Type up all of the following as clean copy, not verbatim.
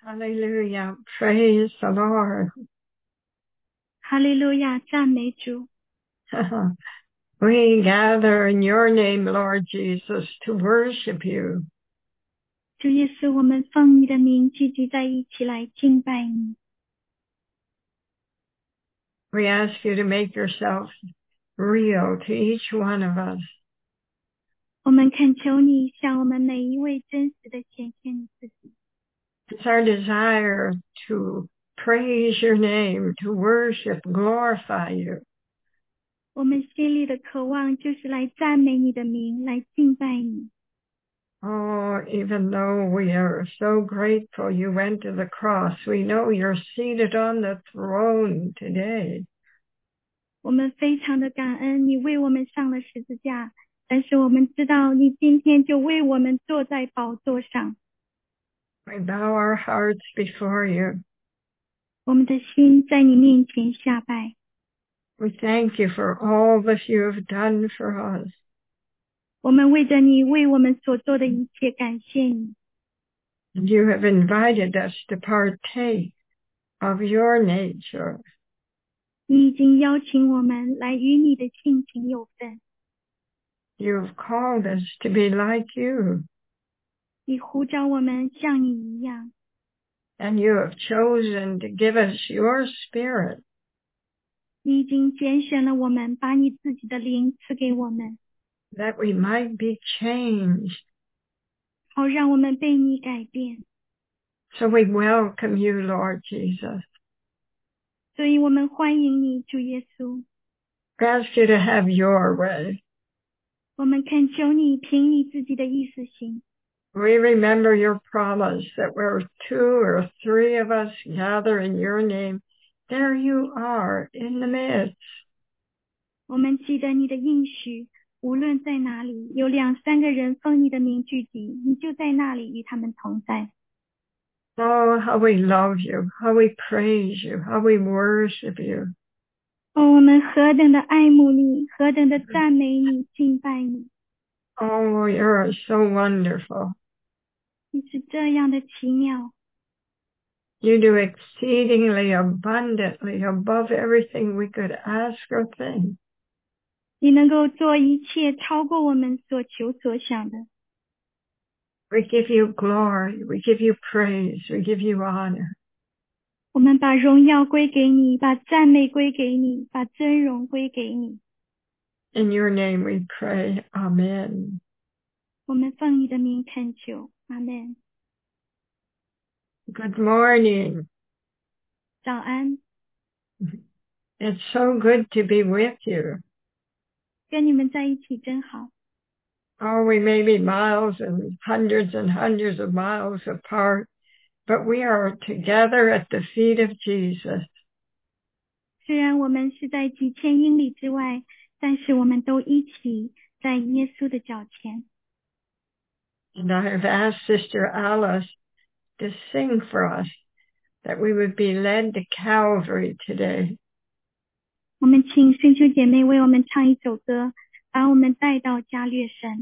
Hallelujah. Praise the Lord. 哈利路亚，赞美主。 We gather in your name, Lord Jesus, to worship you. 主耶稣，我们奉你的名聚集在一起来敬拜你。 We ask you to make yourself real to each one of us. 我们恳求你向我们每一位真实的显现你自己。 It's our desire to praise your name, to worship, glorify you. 我们心里的渴望就是来赞美你的名，来敬拜你。 Oh, even though we are so grateful you went to the cross, we know you're seated on the throne today. 我们非常的感恩你为我们上了十字架，但是我们知道你今天就为我们坐在宝座上。 We bow our hearts before you. 我们的心在你面前下拜。 We thank you for all that you have done for us. 我们为着你为我们所做的一切感谢你。 And you have invited us to partake of your nature. 你已经邀请我们来与你的性情有份。 You have called us to be like you. 你呼召我们像你一样。 And you have chosen to give us your spirit. 你已经拣选了我们，把你自己的灵赐给我们， That we might be changed. 好让我们被你改变。 So we welcome you, Lord Jesus. 所以我们欢迎你，主耶稣。 We ask you to have your way. 我们恳求你凭你自己的意思行。 We remember your promise that where 2 or 3 of us gather in your name, there you are in the midst. 我们记得你的应许，无论在哪里，有2、3个人奉你的名聚集，你就在那里与他们同在。 Oh, how we love you, how we praise you, how we worship you. 哦，我们何等的爱慕你，何等的赞美你，敬拜你。 Oh, you're so wonderful. 你是这样的奇妙， You do exceedingly abundantly above everything we could ask or think. 你能够做一切超过我们所求所想的。 We give you glory, we give you praise, we give you honor. 我们把荣耀归给你，把赞美归给你，把尊荣归给你。 In your name we pray. Amen. 我们奉你的名恳求，阿们。 Good morning. 早安， It's so good to be with you. 跟你们在一起真好。 Oh, we may be miles and hundreds of miles apart, but we are together at the feet of Jesus. 虽然我们是在几千英里之外，但是我们都一起在耶稣的脚前。 And I have asked Sister Alice to sing for us that we would be led to Calvary today. 我们请圣秋姐妹为我们唱一首歌，把我们带到加略山。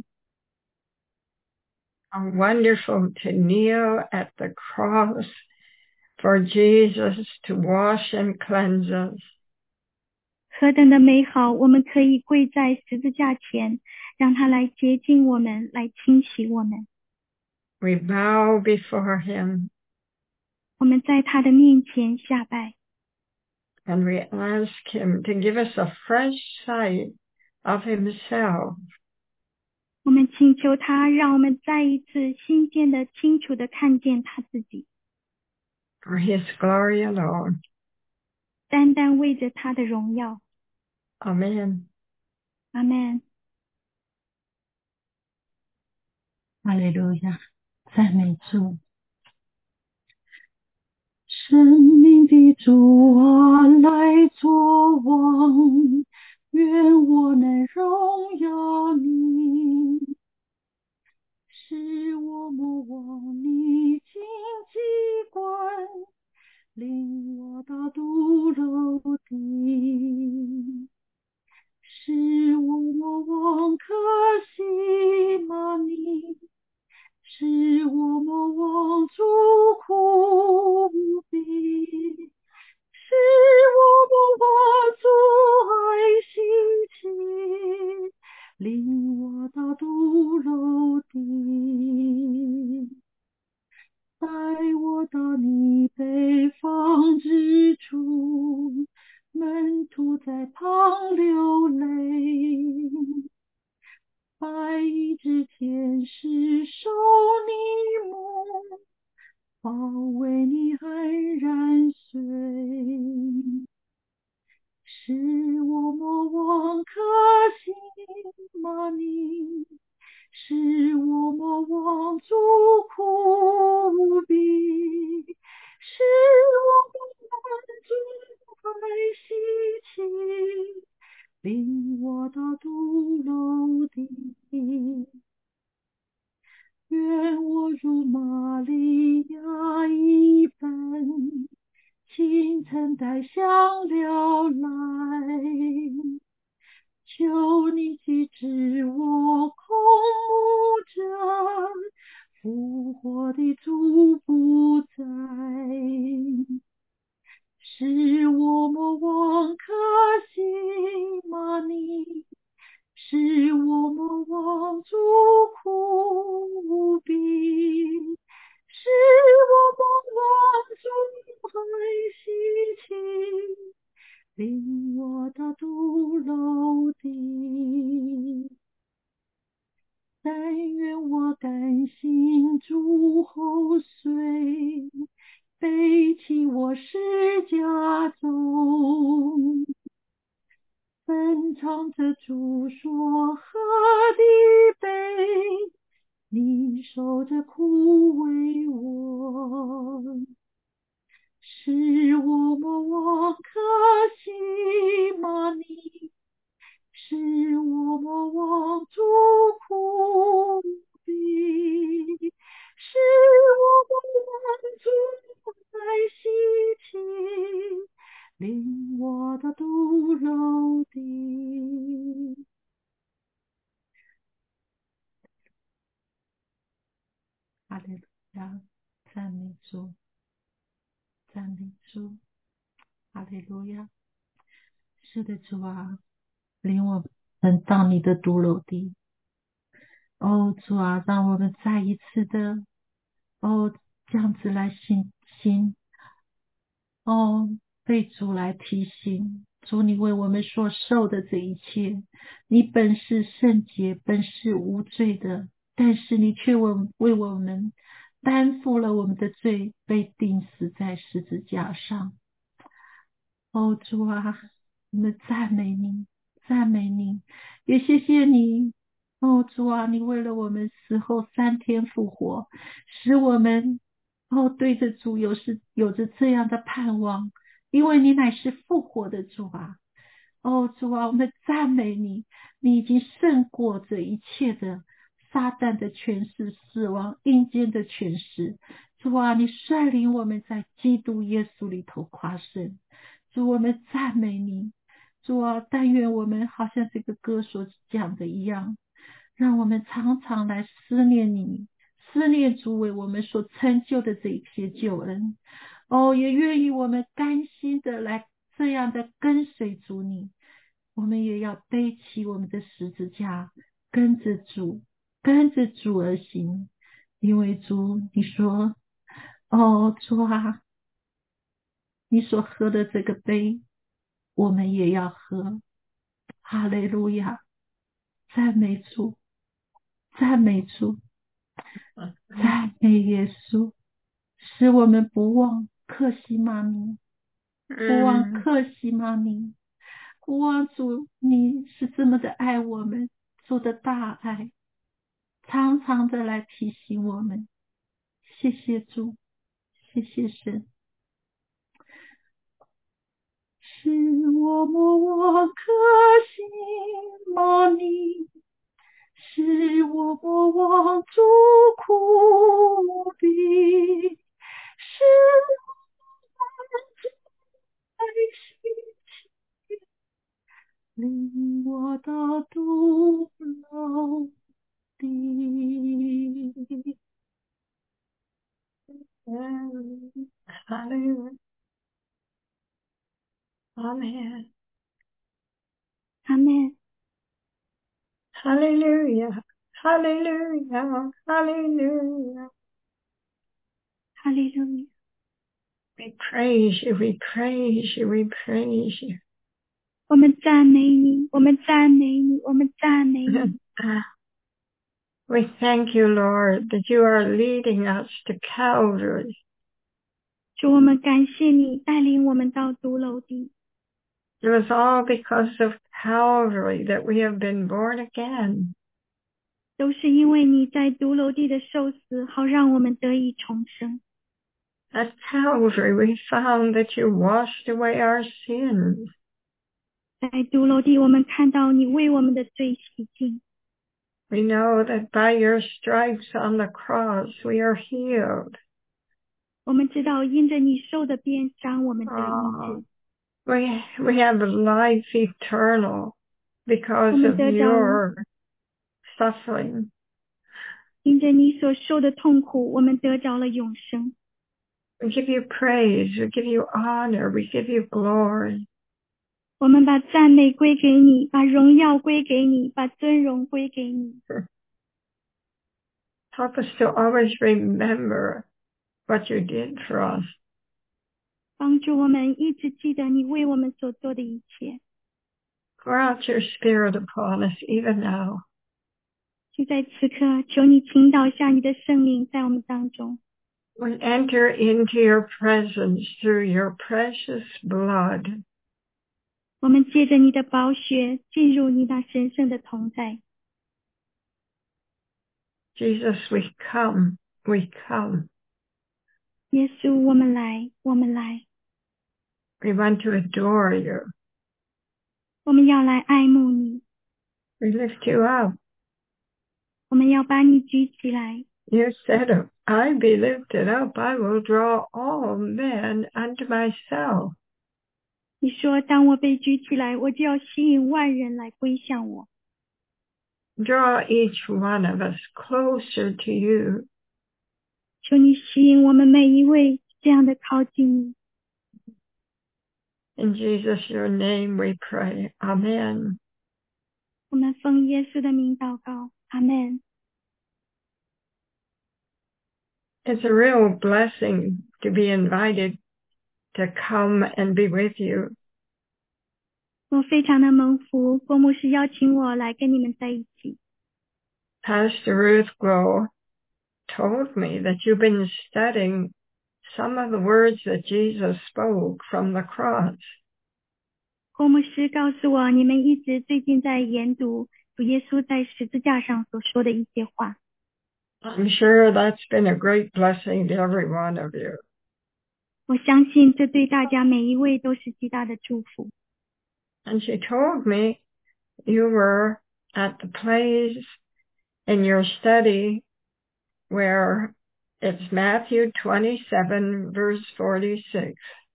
How wonderful to kneel at the cross for Jesus to wash and cleanse us. 何等的美好，我们可以跪在十字架前，让他来洁净我们，来清洗我们。 We bow before him 我们在他的面前下拜， and we ask him to give us a fresh sight of himself. 我们请求他，让我们再一次新鲜的、清楚的看见他自己， For his glory alone. 单单为着他的荣耀。 Amen. 阿们。 哈利路亚，赞美主。生命的主啊，来作王，愿我能荣耀你，使我莫忘你荆棘关，领我到度楼底，使我莫忘可西玛尼，使我莫忘主苦我到你北方之处，门徒在旁流泪。白衣之天使受你目，包围你安然睡。是我莫忘可惜吗你？是我莫忘主苦逼？是我莫忘主爱惜情，领我到独楼地？愿我如玛利亚一般，清晨带香料来，求你医治我空目者，复活的主不在。是我莫忘可惜吗你？是我莫忘主苦逼？是我莫忘主爱惜情，领我到独楼地？但愿我甘心主后随，背起我十架走，分唱着主所喝的杯，你守着苦为我。是我莫忘可惜吗你？是我莫忘主苦逼？是我莫忘主爱惜情，领我到独楼地？哈利路亚，赞美主，赞美主，哈利路亚。是的，主啊，领我们到你的独楼地。哦，主啊，让我们再一次的，哦，这样子来信心，哦，被主来提醒，主你为我们所受的这一切，你本是圣洁，本是无罪的，但是你却为我们担负了我们的罪，被钉死在十字架上。哦，主啊，我们赞美你，赞美你，也谢谢你。哦，主啊，你为了我们死后3天复活，使我们对着主有着这样的盼望，因为你乃是复活的主啊。哦，主啊，我们赞美你，你已经胜过这一切的撒旦的权势、死亡、阴间的权势。主啊，你率领我们在基督耶稣里头夸胜。主，我们赞美你。主啊，但愿我们好像这个歌所讲的一样，让我们常常来思念你，思念主为我们所成就的这一些救恩。哦，也愿意我们甘心的来这样的跟随主你，我们也要背起我们的十字架，跟着主，跟着主而行。因为主，你说，哦，主啊，你所喝的这个杯，我们也要喝。哈利路亚，赞美主，赞美主，赞美耶稣，使我们不忘克西玛尼，不忘克西玛尼，不忘主，你是这么的爱我们，主的大爱，常常的来提醒我们。谢谢主，谢谢神。是我莫忘可惜吗你？是我莫忘主苦逼？是我莫忘主爱惜情，领我到独楼地？ 哈利路亚，阿门， 阿门。 哈利路亚，哈利路亚，哈利路亚。 哈利路亚。 We praise you, we praise you, we praise you. 我们赞美你，我们赞美你，我们赞美你。 We thank you, Lord, that you are leading us to Calvary. 主，我们感谢你带领我们到独楼地。 It was all because of Calvary that we have been born again. 都是因为你在独楼地的受死，好让我们得以重生。 At Calvary, we found that you washed away our sins. 在独楼地，我们看到你为我们的罪洗净。 We know that by your stripes on the cross, we are healed. 我们知道因着你受的鞭伤，我们得医治。 We have life eternal because of your suffering. 因着你所受的痛苦，我们得着了永生。 We give you praise, we give you honor, we give you glory. 我们把赞美归给你，把荣耀归给你，把尊荣归给你。 Help us to always remember what you did for us. 帮助我们一直记得你为我们所做的一切。 Pour out your spirit upon us even now. 就在此刻，求你倾倒下你的圣灵在我们当中。 We enter into your presence through your precious blood. 我们借着你的宝血进入你那神圣的同在。 Jesus, we come, we come. 耶稣，我们来，我们来。 We want to adore you. 我们要来爱慕你。 We lift you up. 我们要把你举起来。 You said, if I be lifted up, I will draw all men unto myself. 你说，当我被举起来，我就要吸引万人来归向我。 Draw each one of us closer to you. 求你吸引我们每一位这样的靠近你。 In Jesus, your name we pray. Amen. 我们奉耶稣的名祷告，阿们。 It's a real blessing to be invited to come and be with you. 我非常的蒙福，郭牧师邀请我来跟你们在一起。 Pastor Ruth Glow told me that you've been studying some of the words that Jesus spoke from the cross. 郭牧师告诉我，你们一直最近在研读主耶稣在十字架上所说的一些话。 I'm sure that's been a great blessing to every one of you. 我相信这对大家每一位都是极大的祝福。 And she told me you were at the place in your study where it's Matthew 27, verse 46.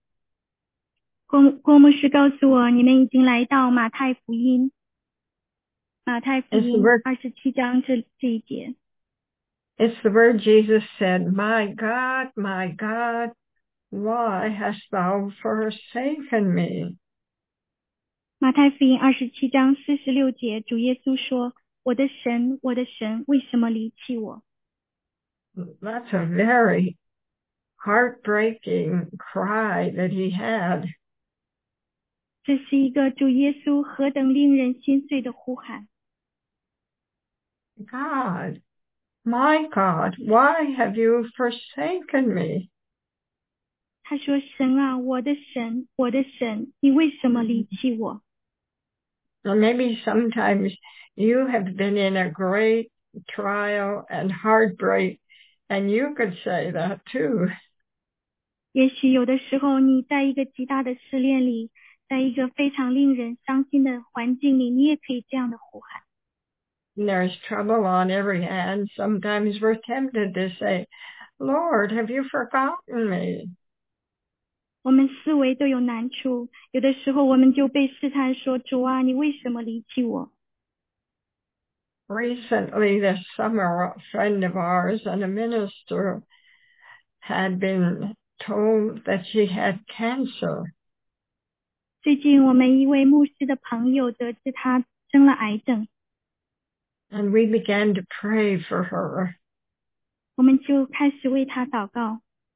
郭牧师告诉我，你们已经来到马太福音27章这一节。 It's the word Jesus said, my God, why hast thou forsaken me? 马太福音27章46节，主耶稣说，我的神，我的神，为什么离弃我？ That's a very heartbreaking cry that he had. 这是一个主耶稣何等令人心碎的呼喊。 God, my God, why have you forsaken me? 他说，神啊，我的神，我的神，你为什么离弃我？ Or maybe sometimes you have been in a great trial and heartbreak, and you could say that too. 也许有的时候你在一个极大的试炼里，在一个非常令人伤心的环境里，你也可以这样的呼喊。 There's trouble on every hand. Sometimes we're tempted to say, Lord, have you forgotten me? 我们思维都有难处，有的时候我们就被试探说，主啊，你为什么离弃我？ Recently this summer, a friend of ours and a minister had been told that she had cancer. 最近我们一位牧师的朋友得知他生了癌症， And we began to pray for her. 我们就开始为他祷告。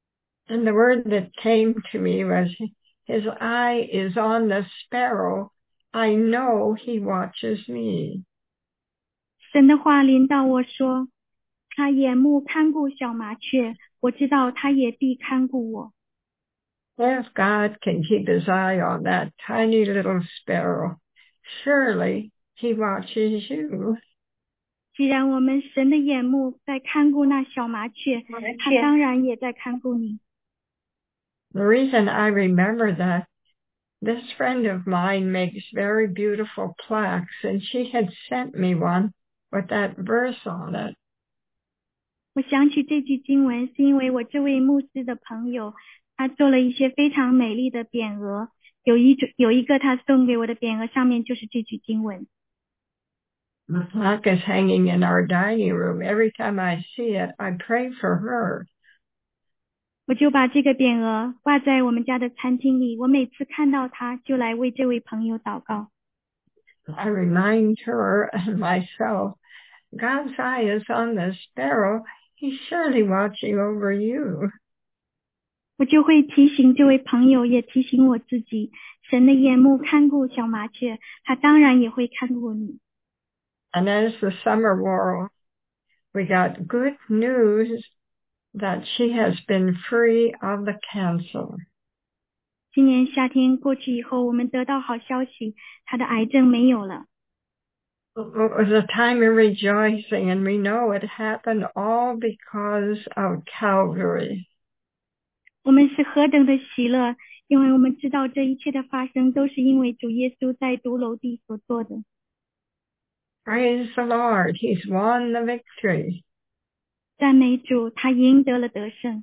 And the word that came to me was, his eye is on the sparrow. I know he watches me. 神的话临到我说，他眼目看顾小麻雀，我知道他也必看顾我。 If God can keep his eye on that tiny little sparrow, surely he watches you. 既然我们神的眼目在看顾那小麻雀，他当然也在看顾你。 The reason I remember that, this friend of mine makes very beautiful plaques, and she had sent me one with that verse on it. 我想起这句经文，是因为我这位牧师的朋友，他做了一些非常美丽的匾额，有一个他送给我的匾额上面就是这句经文。 The plaque is hanging in our dining room. Every time I see it, I pray for her. 我就把这个匾额挂在我们家的餐厅里，我每次看到它就来为这位朋友祷告。 I remind her and myself, God's eye is on the sparrow. He's surely watching over you. 我就会提醒这位朋友，也提醒我自己，神的眼目看顾小麻雀，他当然也会看顾你。 And as the summer wore on, we got good news that she has been free of the cancer. 今年夏天过去以后，我们得到好消息，他的癌症没有了。 It was a time of rejoicing, and we know it happened all because of Calvary. 我们是何等的喜乐，因为我们知道这一切的发生都是因为主耶稣在独楼地所做的。 Praise the Lord, He's won the victory. 赞美主，他赢得了得胜。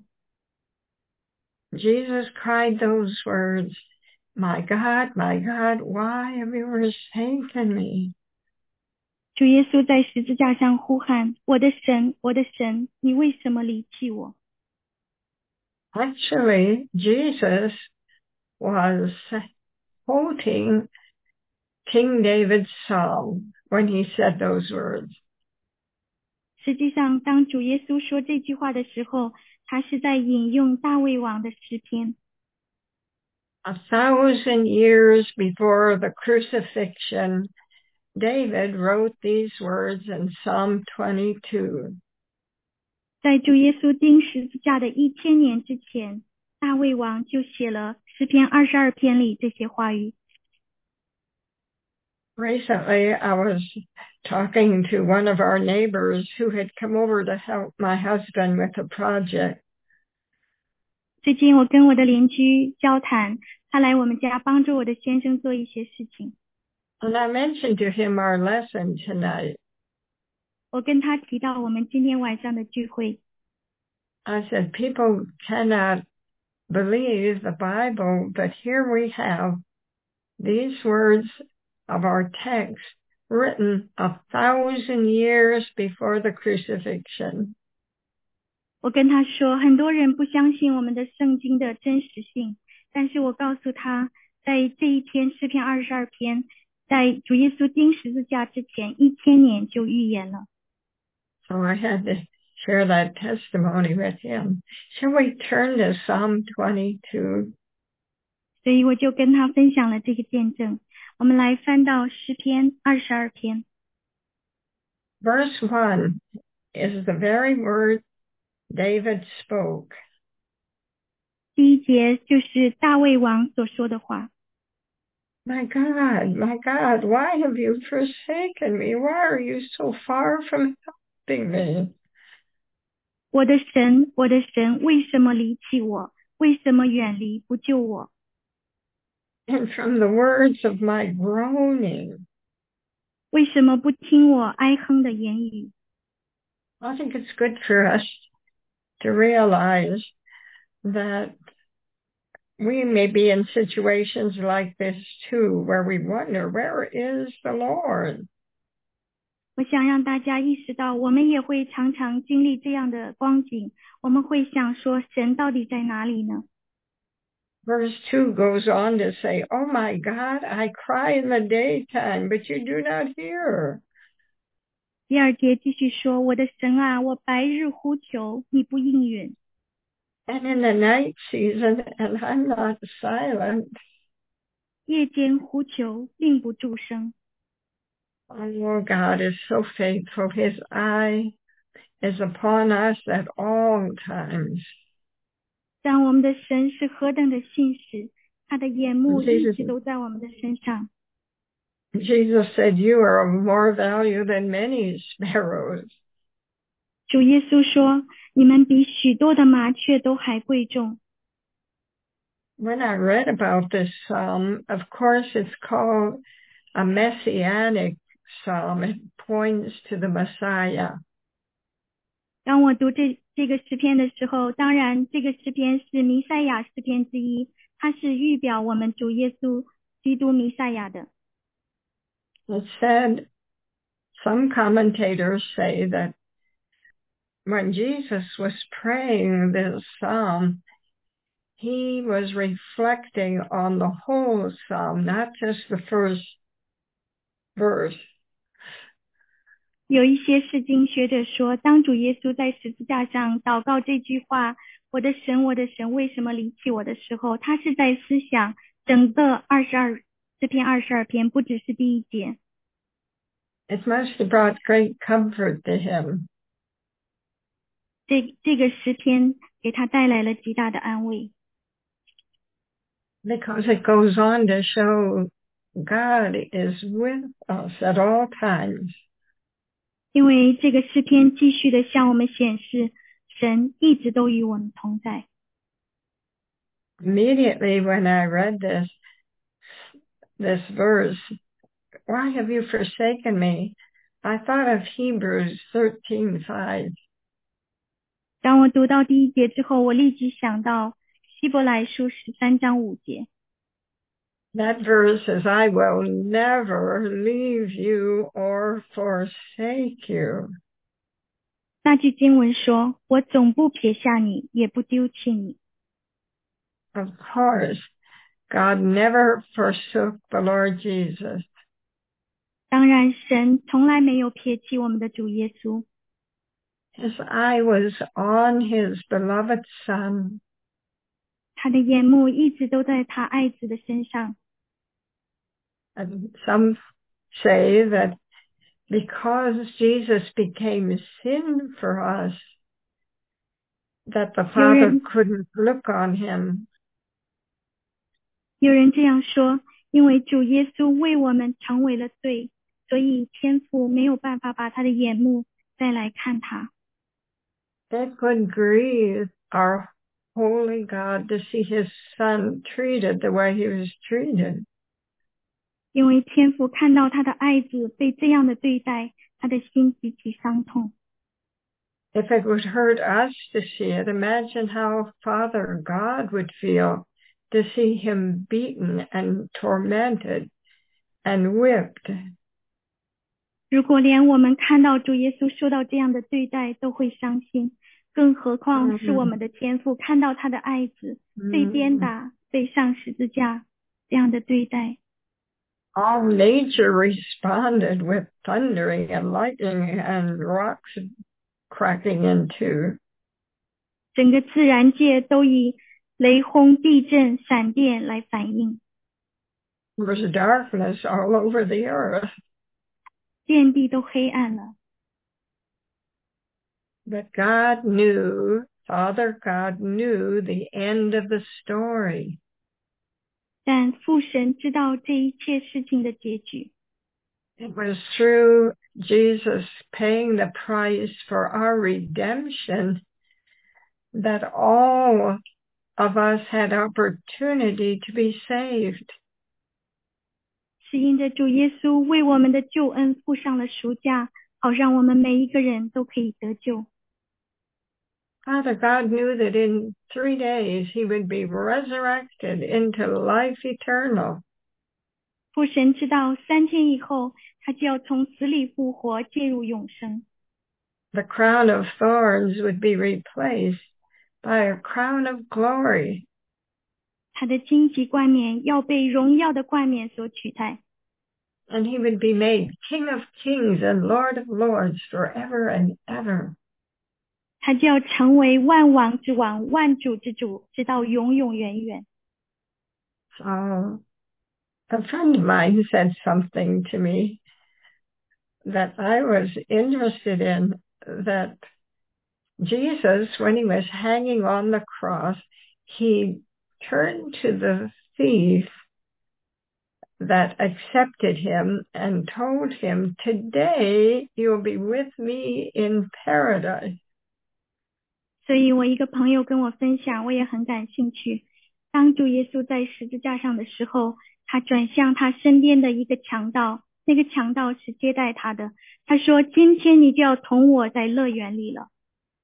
Jesus cried those words, my God, why have you forsaken me? 主耶稣在十字架上呼喊，我的神，我的神，你为什么离弃我？ Actually, Jesus was quoting King David's psalm when he said those words. 实际上，当主耶稣说这句话的时候，他是在引用大卫王的诗篇。 1,000 years before the crucifixion, David wrote these words in Psalm 22. 在主耶稣钉十字架的1000年之前，大卫王就写了诗篇22篇里这些话语。 Recently, I was talking to one of our neighbors who had come over to help my husband with a project. 最近我跟我的邻居交谈，他来我们家帮助我的先生做一些事情。 And I mentioned to him our lesson tonight. 我跟他提到我们今天晚上的聚会。 I said, people cannot believe the Bible, but here we have these words of our text written 1,000 years before the crucifixion. 我跟他说，很多人不相信我们的圣经的真实性，但是我告诉他，在这一篇诗篇22篇，在主耶稣钉十字架之前1000年就预言了。 So I had to share that testimony with him. Shall we turn to Psalm 22? 所以我就跟他分享了这个见证。我们来翻到诗篇22篇。 Verse 1 is the very word David spoke. 第一节就是大卫王所说的话。 My God, why have you forsaken me? Why are you so far from helping me? 我的神，我的神，为什么离弃我？为什么远离不救我？ And from the words of my groaning. 为什么不听我哀哼的言语？ I think it's good for us to realize that we may be in situations like this too, where we wonder, where is the Lord? 我想让大家意识到，我们也会常常经历这样的光景，我们会想说，神到底在哪里呢？ Verse 2 goes on to say, Oh my God, I cry in the daytime, but you do not hear. 第二节继续说，我的神啊，我白日呼求，你不应允。 And in the night season, and I'm not silent. 夜间呼求，并不住声。 Oh, God is so faithful. His eye is upon us at all times. 但我们的神是何等的信实，他的眼目一 Jesus, 直都在我们的身上。 Jesus said, you are of more value than many sparrows. 主耶稣说，你们比许多的麻雀都还贵重。 When I read about this psalm, of course it's called a messianic psalm. It points to the Messiah. 当我读这个诗篇的时候，当然这个诗篇是弥赛亚诗篇之一，它是预表我们主耶稣基督弥赛亚的。 It said, some commentators say that when Jesus was praying this psalm, he was reflecting on the whole psalm, not just the first verse. 有一些释经学者说，当主耶稣在十字架上祷告这句话，我的神，我的神，为什么离弃我的时候，他是在思想整个诗篇22篇，不只是第一节。 It must have brought great comfort to him. 这个诗篇给他带来了极大的安慰。 Because it goes on to show God is with us at all times. 因为这个诗篇继续的向我们显示，神一直都与我们同在。 Immediately when I read this verse, why have you forsaken me? I thought of Hebrews 13:5. 当我读到第一节之后，我立即想到希伯来书13章5节。 That verse says, I will never leave you or forsake you. 那句经文说，我总不撇下你，也不丢弃你。 Of course, God never forsook the Lord Jesus. 当然，神从来没有撇弃我们的主耶稣。 His eye was on his beloved Son. 他的眼目一直都在他爱子的身上。 And some say that because Jesus became sin for us, that the Father couldn't look on him. 有人这样说，因为主耶稣为我们成为了罪，所以天父没有办法把他的眼目再来看他。 That could grieve our holy God to see his Son treated the way he was treated. 因为天父看到他的爱子被这样的对待，他的心极其伤痛。 If it would hurt us to see it, imagine how Father God would feel to see him beaten and tormented and whipped. 如果连我们看到主耶稣受到这样的对待都会伤心，更何况是我们的天父看到他的爱子被鞭打、被上十字架这样的对待。 All nature responded with thundering and lightning and rocks cracking in two. 整个自然界都以雷轰、地震、闪电来反应。 There was darkness all over the earth. 遍地都黑暗了。 But God knew, Father God knew the end of the story. 但父神知道这一切事情的结局。 It was through Jesus paying the price for our redemption that all of us had opportunity to be saved. 是因着主耶稣为我们的救恩付上了赎价，好让我们每一个人都可以得救。 Father God knew that in 3 days he would be resurrected into life eternal. 父神知道3天以后，他就要从死里复活，进入永生。 The crown of thorns would be replaced by a crown of glory. 他的荆棘冠冕要被荣耀的冠冕所取代。 And he would be made King of Kings and Lord of Lords forever and ever. 他就要成为万王之王，万主之主，直到永永远远。 So a friend of mine said something to me that I was interested in, that Jesus, when he was hanging on the cross, he turned to the thief that accepted him and told him, "Today you'll be with me in paradise." 所以我一个朋友跟我分享，我也很感兴趣。当主耶稣在十字架上的时候，他转向他身边的一个强盗，那个强盗是接待他的。他说：“今天你就要同我在乐园里了。”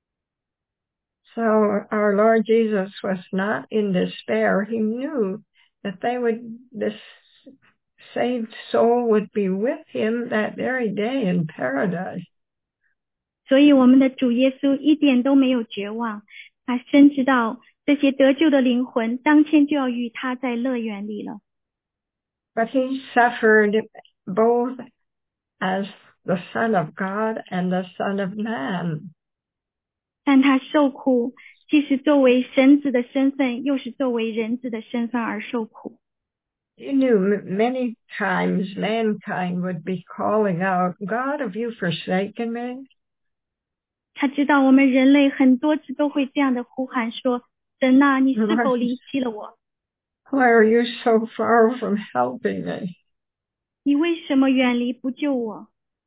So our Lord Jesus was not in despair. He knew that this saved soul would be with him that very day in paradise. 所以我们的主耶稣一点都没有绝望，他深知道这些得救的灵魂当天就要与他在乐园里了。 But he suffered both as the Son of God and the Son of Man. 但他受苦，既是作为神子的身份，又是作为人子的身份而受苦。 He knew many times mankind would be calling out, "God, have you forsaken me?" 他知道我们人类很多次都会这样的呼喊说：“神啊，你是否离弃了我？ Why are you so far from helping me?" 你为什么远离不救我？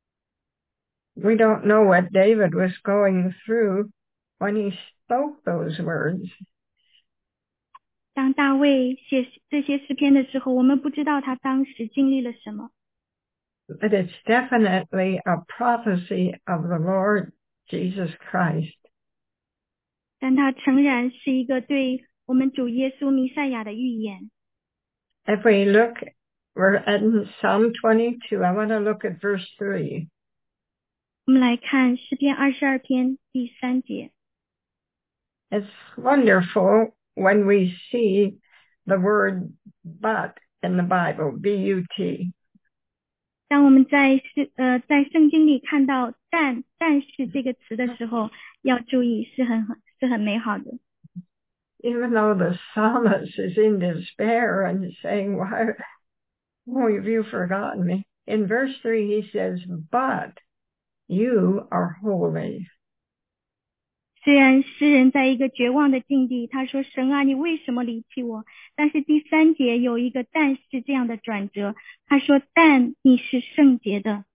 We don't know what David was going through when he spoke those words. 当大卫写这些诗篇的时候，我们不知道他当时经历了什么。 But it's definitely a prophecy of the Lord Jesus Christ. 但他诚然是一个对我们主耶稣弥赛亚的预言。 If we look, we're in Psalm 22. I want to look at verse 3. 我们来看诗篇22篇第3节。 It's wonderful when we see the word but in the Bible, B-U-T. 当我们在圣经里看到但是这个词的时候，要注意是很美好的。 Even though the psalmist is in despair and saying, "Why have you forgotten me?" In verse 3 he says, "But you are holy." 虽然诗人在一个绝望的境地，他说：“神啊，你为什么离弃我？”但是第3节有一个但是这样的转折，他说：“但你是圣洁的。”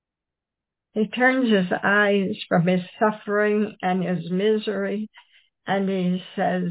He turns his eyes from his suffering and his misery, and he says,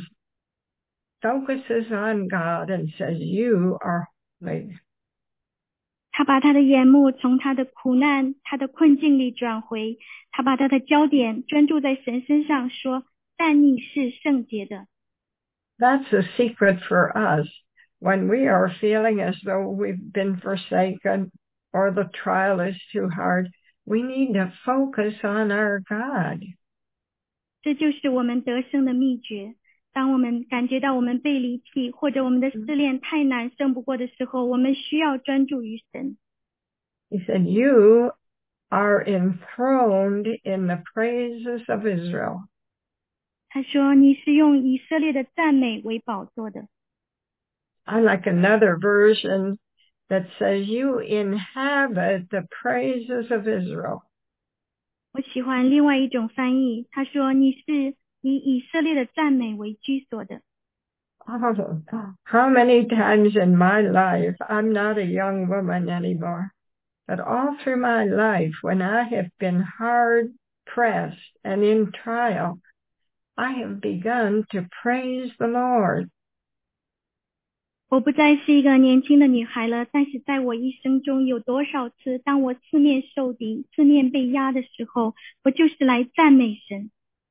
focuses on God and says, "You are holy." 他把他的眼目从他的苦难、他的困境里转回，他把他的焦点专注在神身上，说：“但你是圣洁的。” That's the secret for us when we are feeling as though we've been forsaken or the trial is too hard. We need to focus on our God. 这就是我们得胜的秘诀。当我们感觉到我们被离弃，或者我们的试炼太难胜不过的时候，我们需要专注于神。 He said, "You are enthroned in the praises of Israel." 他说：“你是用以色列的赞美为宝座的。” I like another version that says, "You inhabit the praises of Israel." 我喜欢另外一种翻译，他说：“你是以以色列的赞美为居所的。” Oh, how many times in my life, I'm not a young woman anymore, but all through my life, when I have been hard pressed and in trial, I have begun to praise the Lord. 我不再是一个年轻的女孩了，但是在我一生中有多少次，当我四面受敌、四面被压的时候，我就是来赞美神。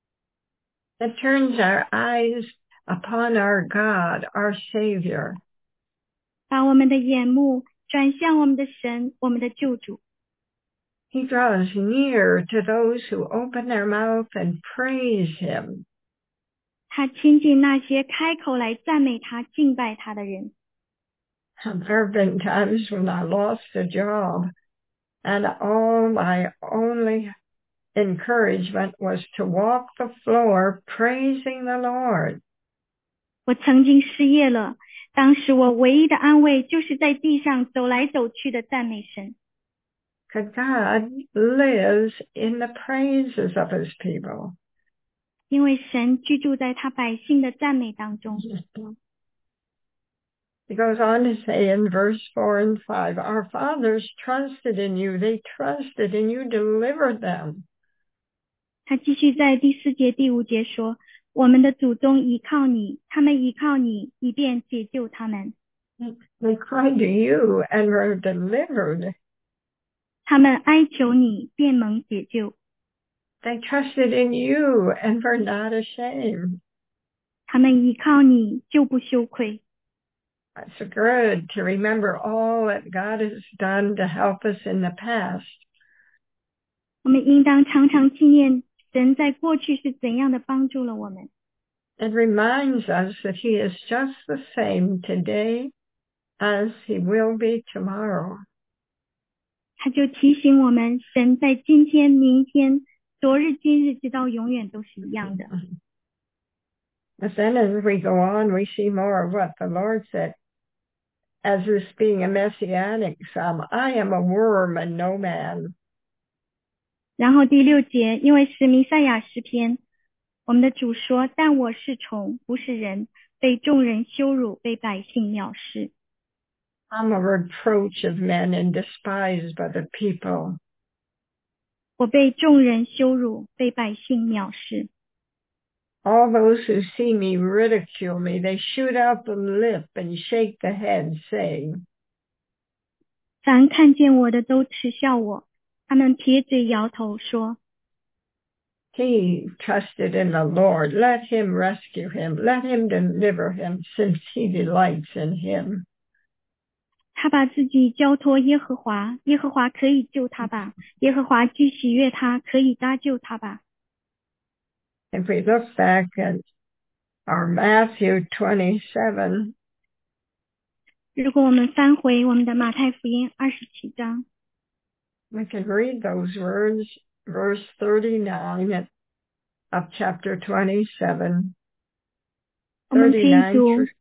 It turns our eyes upon our God, our Savior. 把我们的眼目转向我们的神，我们的救主。 He draws near to those who open their mouth and praise Him. 他亲近那些开口来赞美他、敬拜他的人。 There have been times when I lost a job and all my only encouragement was to walk the floor praising the Lord. 我曾经失业了，当时我唯一的安慰就是在地上走来走去的赞美神。 'Cause God lives in the praises of his people. 因为神居住在他百姓的赞美当中。 He goes on to say in verse 4 and 5, our fathers trusted in you. They trusted and you delivered them. 他继续在第4节第5节说，我们的祖宗倚靠你，他们倚靠你，以便解救他们。 They cried to you and were delivered. 他们哀求你，便蒙解救。 They trusted in you and were not ashamed. 他们倚靠你，就不羞愧。 It's good to remember all that God has done to help us in the past. 我们应当常常纪念神在过去是怎样的帮助了我们。 It reminds us that he is just the same today as he will be tomorrow. 他就提醒我们，神在今天、明天、昨日、今日，直到永远都是一样的。 But then as we go on, we see more of what the Lord said. As this being a messianic psalm, I am a worm and no man. 然后第6节，因为是弥赛亚诗篇，我们的主说，但我是虫，不是人，被众人羞辱，被百姓藐视。 I'm a reproach of men and despised by the people. 我被众人羞辱，被百姓藐视。 All those who see me ridicule me. They shoot out the lip and shake the head, saying, 凡看见我的都耻笑我，他们撇嘴摇头说， He trusted in the Lord. Let him rescue him. Let him deliver him, since he delights in him. 他把自己交托耶和华，耶和华可以救他吧，耶和华既喜悦他，可以搭救他吧。 If we look back at our Matthew 27, 如果我们翻回我们的马太福音27章， we can read those words, verse 39 of chapter 27. 我们可以 39 读 through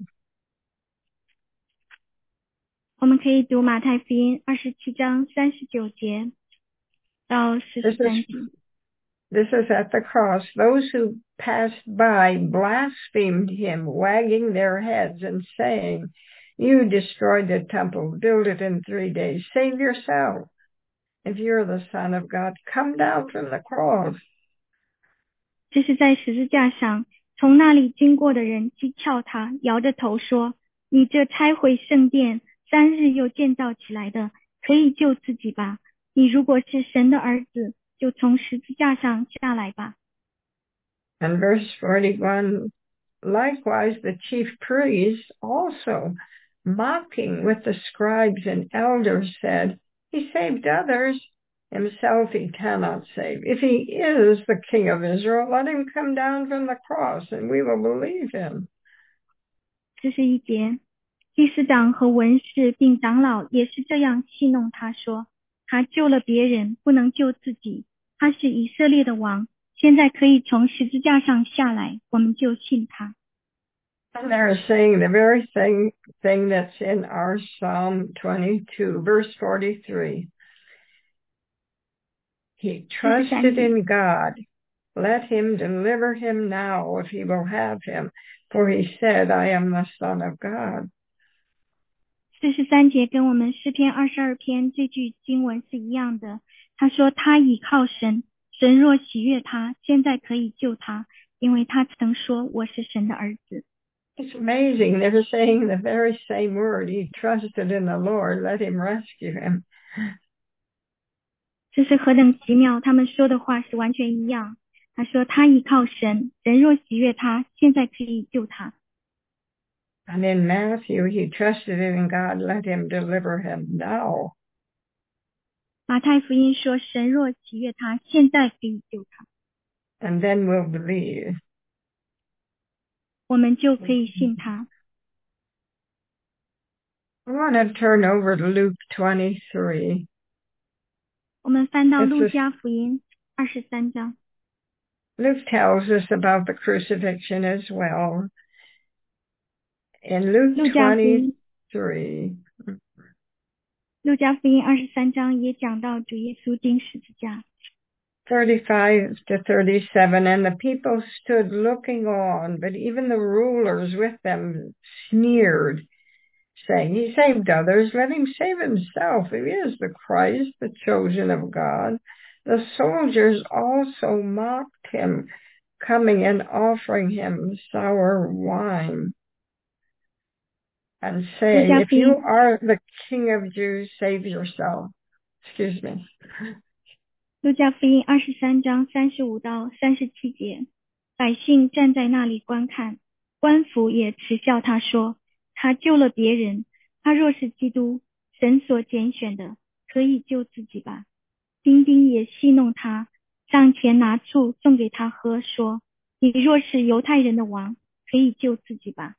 马太福音27章39节到43节。 This is at the cross. Those who passed by blasphemed him, wagging their heads and saying, you destroyed the temple, build it in 3 days. Save yourself. If you're the Son of God, come down from the cross. 这是在十字架上，从那里经过的人讥诮他，摇着头说，你这拆毁圣殿，3日又建造起来的，可以救自己吧。你如果是神的儿子，就从十字架上下来吧。 And verse 41, likewise the chief priests also, mocking with the scribes and elders, said, he saved others, himself he cannot save. If he is the King of Israel, let him come down from the cross and we will believe him. 41节，祭司长和文士并长老也是这样戏弄他说，他救了别人，不能救自己，他是以色列的王，现在可以从十字架上下来，我们就信他。 And they're saying the very thing that's in our Psalm 22, verse 43. He trusted in God. Let him deliver him now if he will have him. For he said, I am the Son of God. 43节跟我们诗篇22篇这句经文是一样的。他说他倚靠神，神若喜悦他，现在可以救他，因为他曾说我是神的儿子。 It's amazing. They're saying the very same word. He trusted in the Lord. Let him rescue him. 这是何等奇妙，他们说的话是完全一样。他说他倚靠神，神若喜悦他，现在可以救他。 And in Matthew, he trusted in God. Let him deliver him now. 马太福音说神若喜悦他，现在可以救他， And then we'll believe. 我们就可以信他。 I want to turn over to Luke 23. 我们翻到路加福音 23章。 Luke tells us about the crucifixion as well. In Luke 23, 路加福音23章也讲到主耶稣钉十字架。 35 to 37, and the people stood looking on, but even the rulers with them sneered, saying, "He saved others, let him save himself. If he is the Christ, the chosen of God." The soldiers also mocked him, coming and offering him sour wine, and saying, "If you are the King of Jews, save yourself." Excuse me. 路加福音23章35到37节，百姓站在那里观看，官府也嗤笑他说，他救了别人，他若是基督，神所拣选的，可以救自己吧。丁丁也戏弄他，上前拿醋送给他喝，说，你若是犹太人的王，可以救自己吧。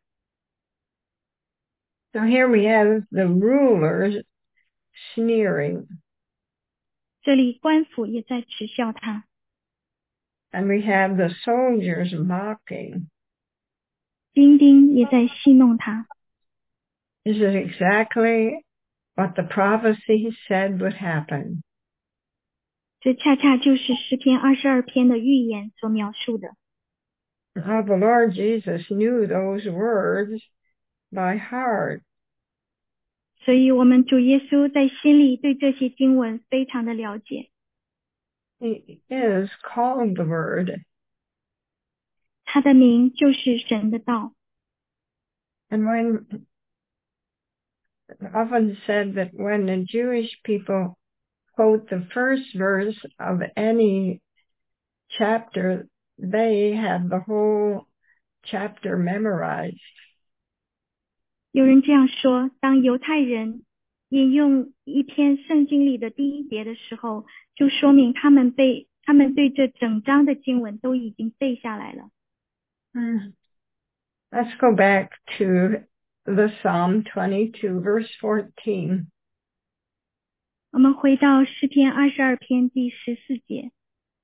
So here we have the rulers sneering. 这里官府也在耻笑他。 And we have the soldiers mocking. 丁丁也在戏弄他。 This is exactly what the prophecy said would happen. 这恰恰就是诗篇22篇的预言所描述的。 How the Lord Jesus knew those words by heart. 所以我们主耶稣在心里对这些经文非常的了解。 He is called the Word. 他的名就是神的道。 And when often said that when the Jewish people quote the first verse of any chapter, they have the whole chapter memorized. 有人这样说，当犹太人引用一篇圣经里的第一节的时候，就说明他们对这整章的经文都已经背下来了。 Let's go back to the Psalm 22, verse 14. 我们回到诗篇22篇第14节。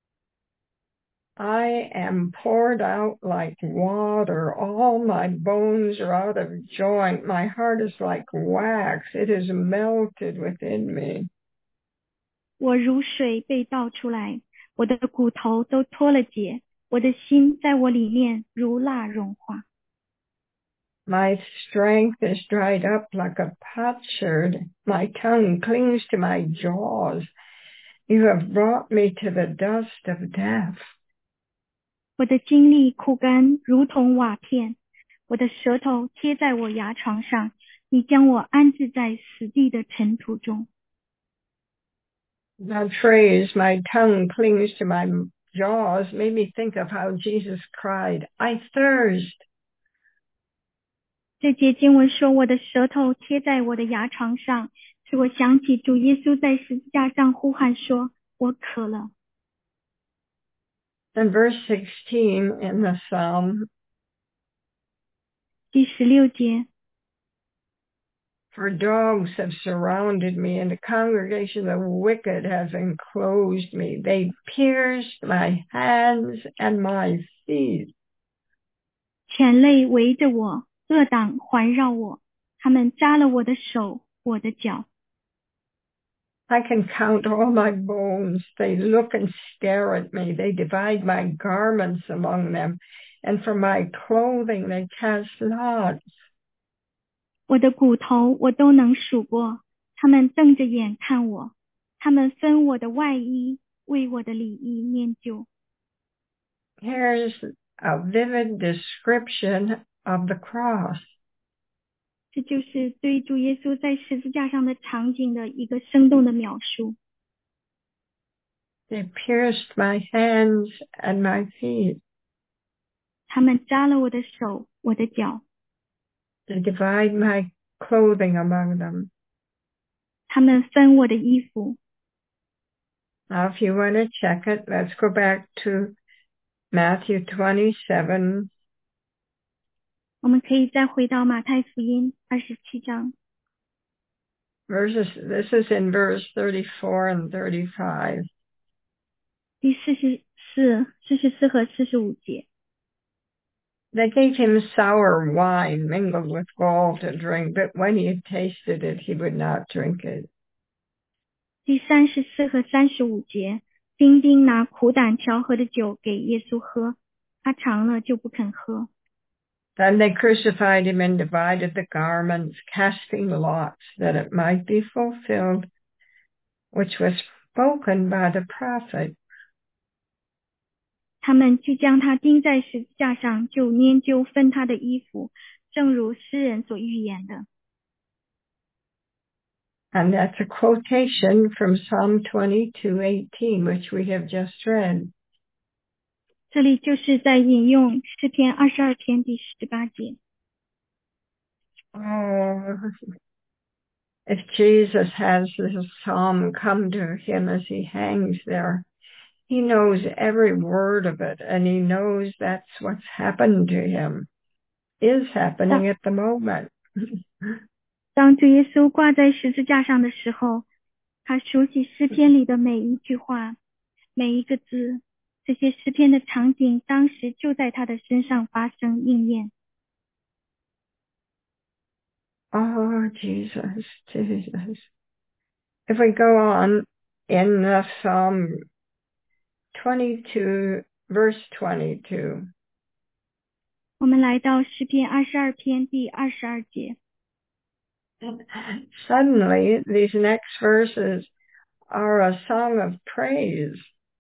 I am poured out like water. All my bones are out of joint. My heart is like wax. It is melted within me. 我如水被倒出来，我的骨头都脱了节，我的心在我里面如蜡融化。 My strength is dried up like a potsherd. My tongue clings to my jaws. You have brought me to the dust of death. 我的精力枯干如同瓦片，我的舌头贴在我牙床上，你将我安置在死地的尘土中。 That phrase, my tongue clings to my jaws, made me think of how Jesus cried, I thirst. 这节经文说我的舌头贴在我的牙床上，使我想起主耶稣在十字架上呼喊说，我渴了。 And verse 16 in the Psalm, 第16节 For dogs have surrounded me, and the congregation of the wicked has enclosed me. They pierced my hands and my feet. 犬类围着我，恶党环绕我，他们扎了我的手，我的脚。 I can count all my bones. They look and stare at me. They divide my garments among them, and for my clothing they cast lots. 我的骨头我都能数过，他们瞪着眼看我，他们分我的外衣，为我的里衣念旧。 Here's a vivid description of the cross. 这就是对主耶稣在十字架上的场景的一个生动的描述。 They pierced my hands and my feet. 他们扎了我的手，我的脚。 They divide my clothing among them. 他们分我的衣服。 Now, if you want to check it, let's go back to Matthew 27. 我们可以再回到马太福音27章。 This is in verse 34 and 35. 第44和45节。 They gave him sour wine mingled with gall to drink, but when he had tasted it, he would not drink it. 第34和35节，兵丁拿苦胆调和的酒给耶稣喝，他尝了就不肯喝。 Then they crucified him and divided the garments, casting lots, that it might be fulfilled, which was spoken by the prophet. 他们就将他钉在十字架上，就拈阄分他的衣服，正如诗人所预言的。 And that's a quotation from Psalm 22:18, which we have just read. 这里就是在引用诗篇22篇第18节。 Oh, if Jesus has this psalm come to him as he hangs there, he knows every word of it, and he knows that's what's happened to him, is happening at the moment. 当主耶稣挂在十字架上的时候，他熟悉诗篇里的每一句话，每一个字，这些诗篇的场景当时就在他的身上发生应验。 Oh, Jesus, Jesus. If we go on in Psalm 22, verse 22. 我们来到诗篇22篇第22节。 Suddenly, these next verses are a song of praise.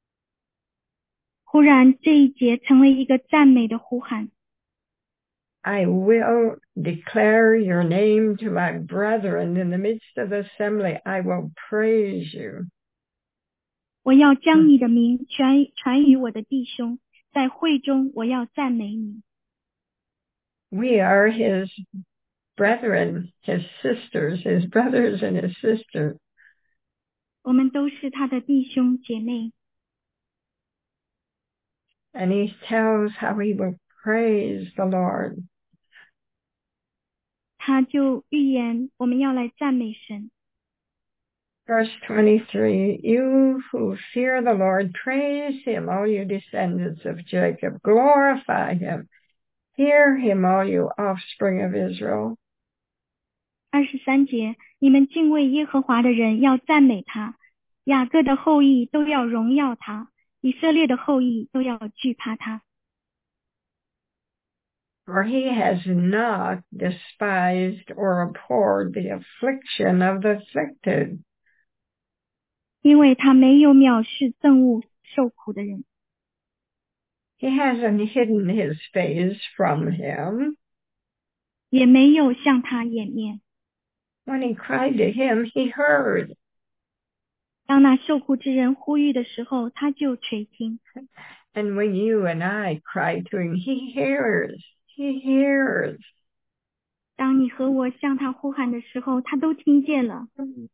忽然这一节成为一个赞美的呼喊。 I will declare your name to my brethren in the midst of the assembly. I will praise you. 我要将你的名传于我的弟兄，在会中我要赞美你。 We are his brethren, his sisters, his brothers and his sisters. 我们都是他的弟兄姐妹。 And he tells how he will praise the Lord. 他就预言我们要来赞美神。 Verse 23, you who fear the Lord, praise him, all you descendants of Jacob. Glorify him. Hear him, all you offspring of Israel. 23节，你们敬畏耶和华的人要赞美他，雅各的后裔都要荣耀他，以色列的后裔都要惧怕他。 For he has not despised or abhorred the affliction of the afflicted. 因为他没有藐视憎恶受苦的人。 He hasn't hidden his face from him. 也没有向他掩面。 When he cried to him, he heard. 当那受苦之人呼吁的时候，他就垂听。 And when you and I cry to him, he hears. He hears. 当你和我向他呼喊的时候，他都听见了。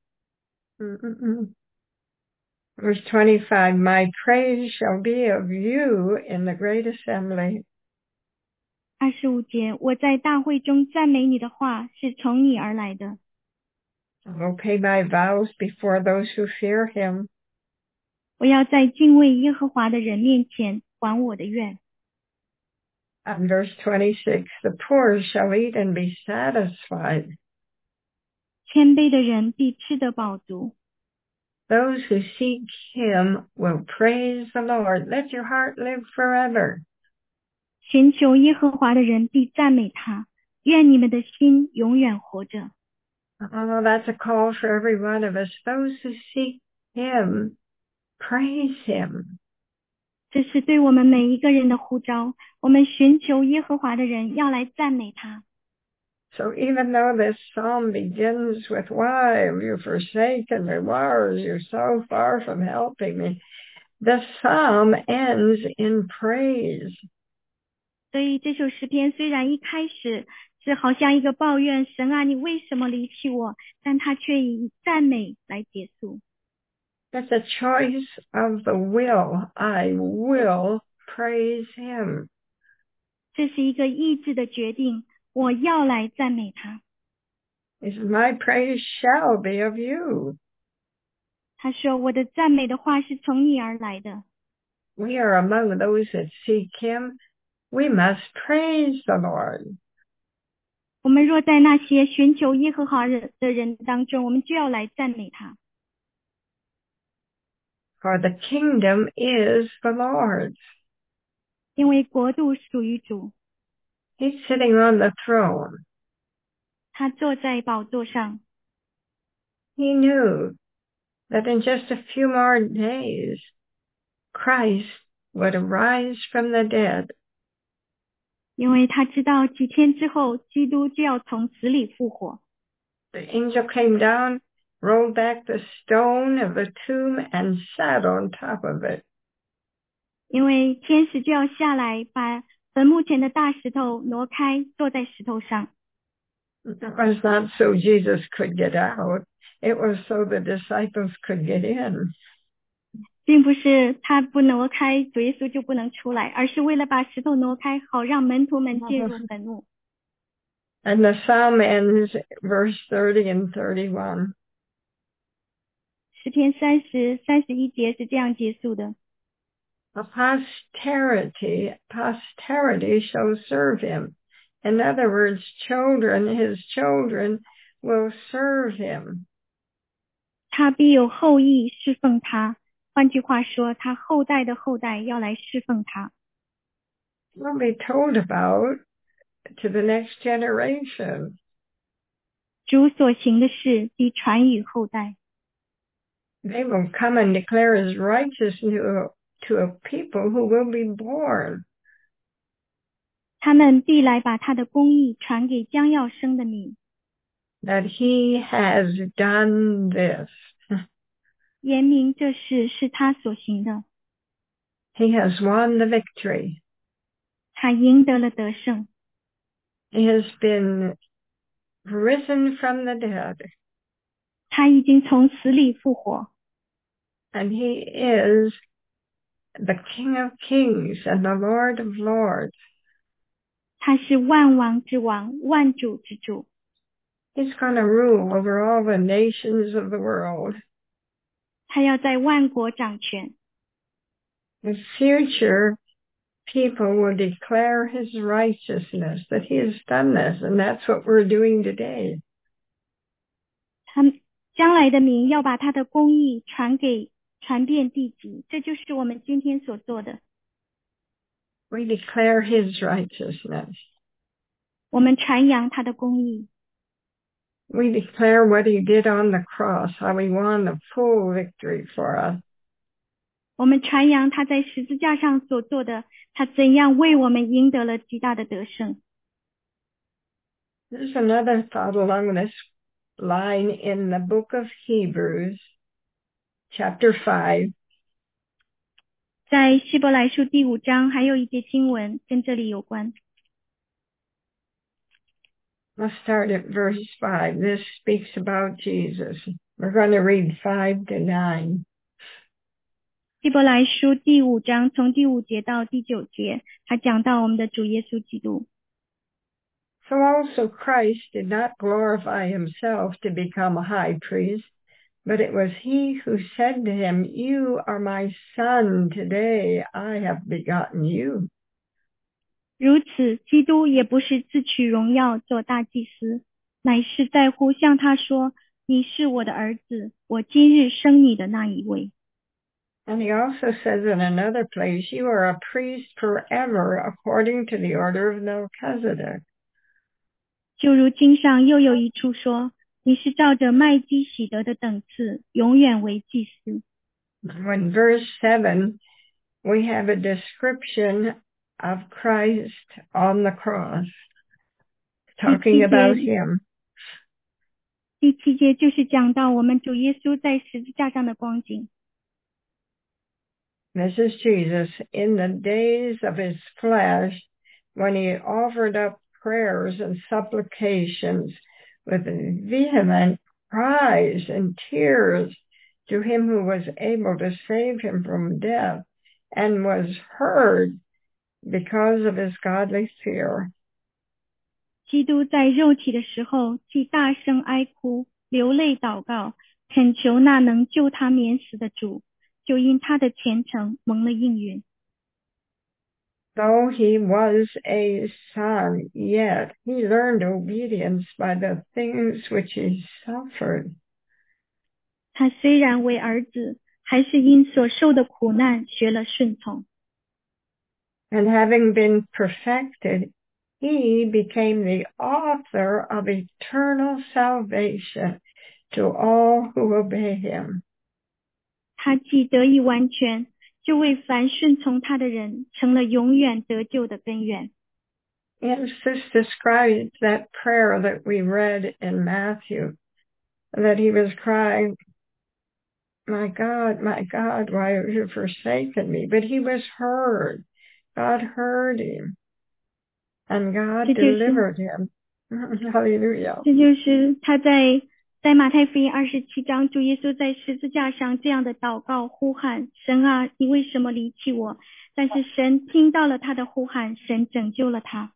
Verse 25, my praise shall be of you in the great assembly. 25节，我在大会中赞美你的话是从你而来的。 I will pay my vows before those who fear him. 我要在敬畏耶和华的人面前还我的愿。 And verse 26, the poor shall eat and be satisfied. 谦卑的人必吃得饱足。 Those who seek him will praise the Lord. Let your heart live forever. 寻求耶和华的人必赞美他，愿你们的心永远活着。 Oh, that's a call for every one of us. Those who seek him, praise him. 这是对我们每一个人的呼召，我们寻求耶和华的人要来赞美他。 So even though this psalm begins with, why have you forsaken me? Why are you so far from helping me? The psalm ends in praise. 所以这首诗篇虽然一开始是好像一个抱怨，神啊，你为什么离弃我？但它却以赞美来结束。 That's a choice of the will. I will praise him. 这是一个意志的决定，我要来赞美他。 He says, my praise shall be of you. 他说，我的赞美的话是从你而来的。 we are among those that seek him, we must praise the Lord. 我们若在那些寻求耶和华的人当中，我们就要来赞美他。 For the kingdom is the Lord's. 因为国度属于主， He's sitting on the throne. 他坐在宝座上。 He knew that in just a few more days, Christ would arise from the dead. 因为他知道几天之后，基督就要从死里复活。 The angel came down, rolled back the stone of the tomb, and sat on top of it. 因为天使就要下来，把坟墓前的大石头挪开，坐在石头上。 It was not so Jesus could get out. It was so the disciples could get in. 并不是他不挪开，主耶稣就不能出来，而是为了把石头挪开，好让门徒们进入坟墓。 And the psalm ends verse 30 and 31. 诗篇31节是这样结束的。 A posterity shall serve him. In other words, his children will serve him. 他必有后裔侍奉他。换句话说，他后代的后代要来侍奉他。 Will be told about to the next generation. 主所行的事必传于后代。 They will come and declare his righteousness to a people who will be born. 他们必来把他的公义传给将要生的民。 That he has done this. 言明这事是他所行的。 He has won the victory. 他赢得了得胜。 He has been risen from the dead. 他已经从死里复活。 And he is the King of Kings and the Lord of Lords. 他是万王之王，万主之主。 He's going to rule over all the nations of the world. 他要在万国掌权。 The future people will declare his righteousness, that he has done this, and that's what we're doing today. 他们将来的民要把他的公义传遍地极，这就是我们今天所做的。 We declare his righteousness. 我们传扬他的公义。 We declare what he did on the cross, how he won the full victory for us. 我们传扬他在十字架上所做的，他怎样为我们赢得了极大的得胜。 There's another thought along this line in the book of Hebrews, chapter 5. 在希伯来书第5章还有一节经文跟这里有关。 Let's start at verse 5. This speaks about Jesus. We're going to read 5 to 9. 希伯来书第5章从第5节到第9节，他讲到我们的主耶稣基督。 So also Christ did not glorify himself to become a high priest, but it was he who said to him, "You are my son, today I have begotten you." 如此，基督也不是自取荣耀做大祭司，乃是在乎向他说：“你是我的儿子，我今日生你的那一位。” And he also says in another place, "You are a priest forever according to the order of Melchizedek." 就如经上又有一处说：“你是照着麦基洗德的等次，永远为祭司。” In verse 7, we have a description of Christ on the cross, talking about him. 第7节就是讲到我们主耶稣在十字架上的光景。 This is Jesus in the days of his flesh, when he offered up prayers and supplications with vehement cries and tears to him who was able to save him from death, and was heard because of his godly fear. 基督在肉体的时候，既大声哀哭，流泪祷告，恳求那能救他免死的主， 就因他的虔诚蒙了应允。 Though he was a son, yet he learned obedience by the things which he suffered. 他虽然为儿子，还是因所受的苦难学了顺从。 And having been perfected, he became the author of eternal salvation to all who obey him. 他既得以完全，就为凡顺从他的人成了永远得救的根源。 Yes, this describes that prayer that we read in Matthew, that he was crying, my God, why have you forsaken me? But he was heard. God heard him, and God delivered him. Hallelujah. 这就是他在马太福音27章，主耶稣在十字架上这样的祷告呼喊：神啊，你为什么离弃我？但是神听到了他的呼喊，神拯救了他。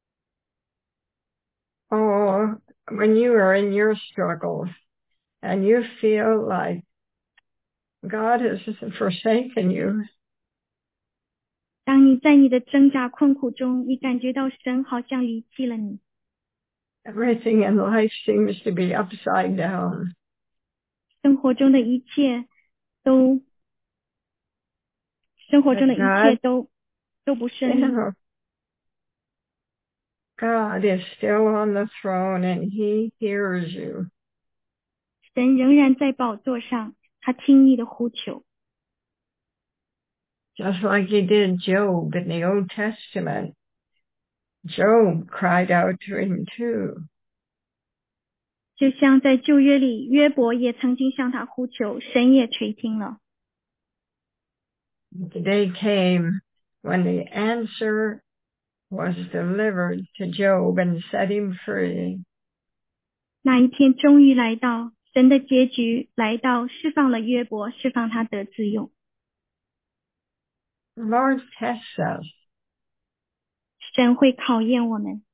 Oh, when you are in your struggles and you feel like God has forsaken you, 当你在你的挣扎困苦中，你感觉到神好像离弃了你。 everything in life seems to be upside down. 生活中的一切都不顺利。 God is still on the throne and he hears you. 神仍然在宝座上，他听你的呼求。 Just like he did Job in the Old Testament. Job cried out to him too. 就像在旧约里，约伯也曾经向他呼求，神也垂听了。 The day came when the answer was delivered to Job and set him free. 那一天终于来到，神的结局来到，释放了约伯，释放他得自由。 The Lord tests us. 神会考验我们。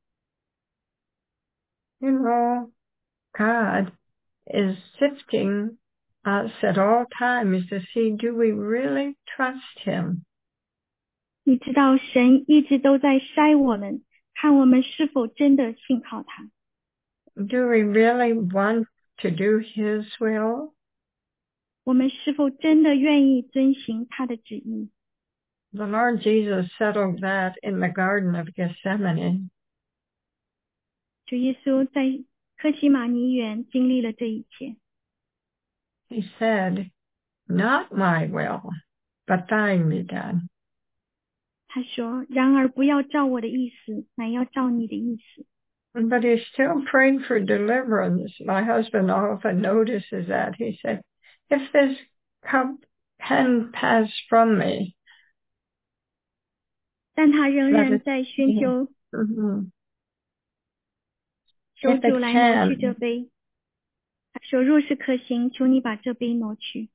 You know, God is sifting us at all times to see, do we really trust him? 你知道神一直都在筛我们，看我们是否真的信靠他。 Do we really want to do his will? 我们是否真的愿意遵行他的旨意？ The Lord Jesus settled that in the Garden of Gethsemane. 主耶稣在客西马尼园经历了这一切。 He said, not my will, but thine be done. 他说，然而不要照我的意思，乃要照你的意思。 But he still prayed for deliverance. My husband often notices that. He said, if this cup can pass from me. 但他仍然在寻求求主来挪去这杯。他说，若是可行，求你把这杯挪去。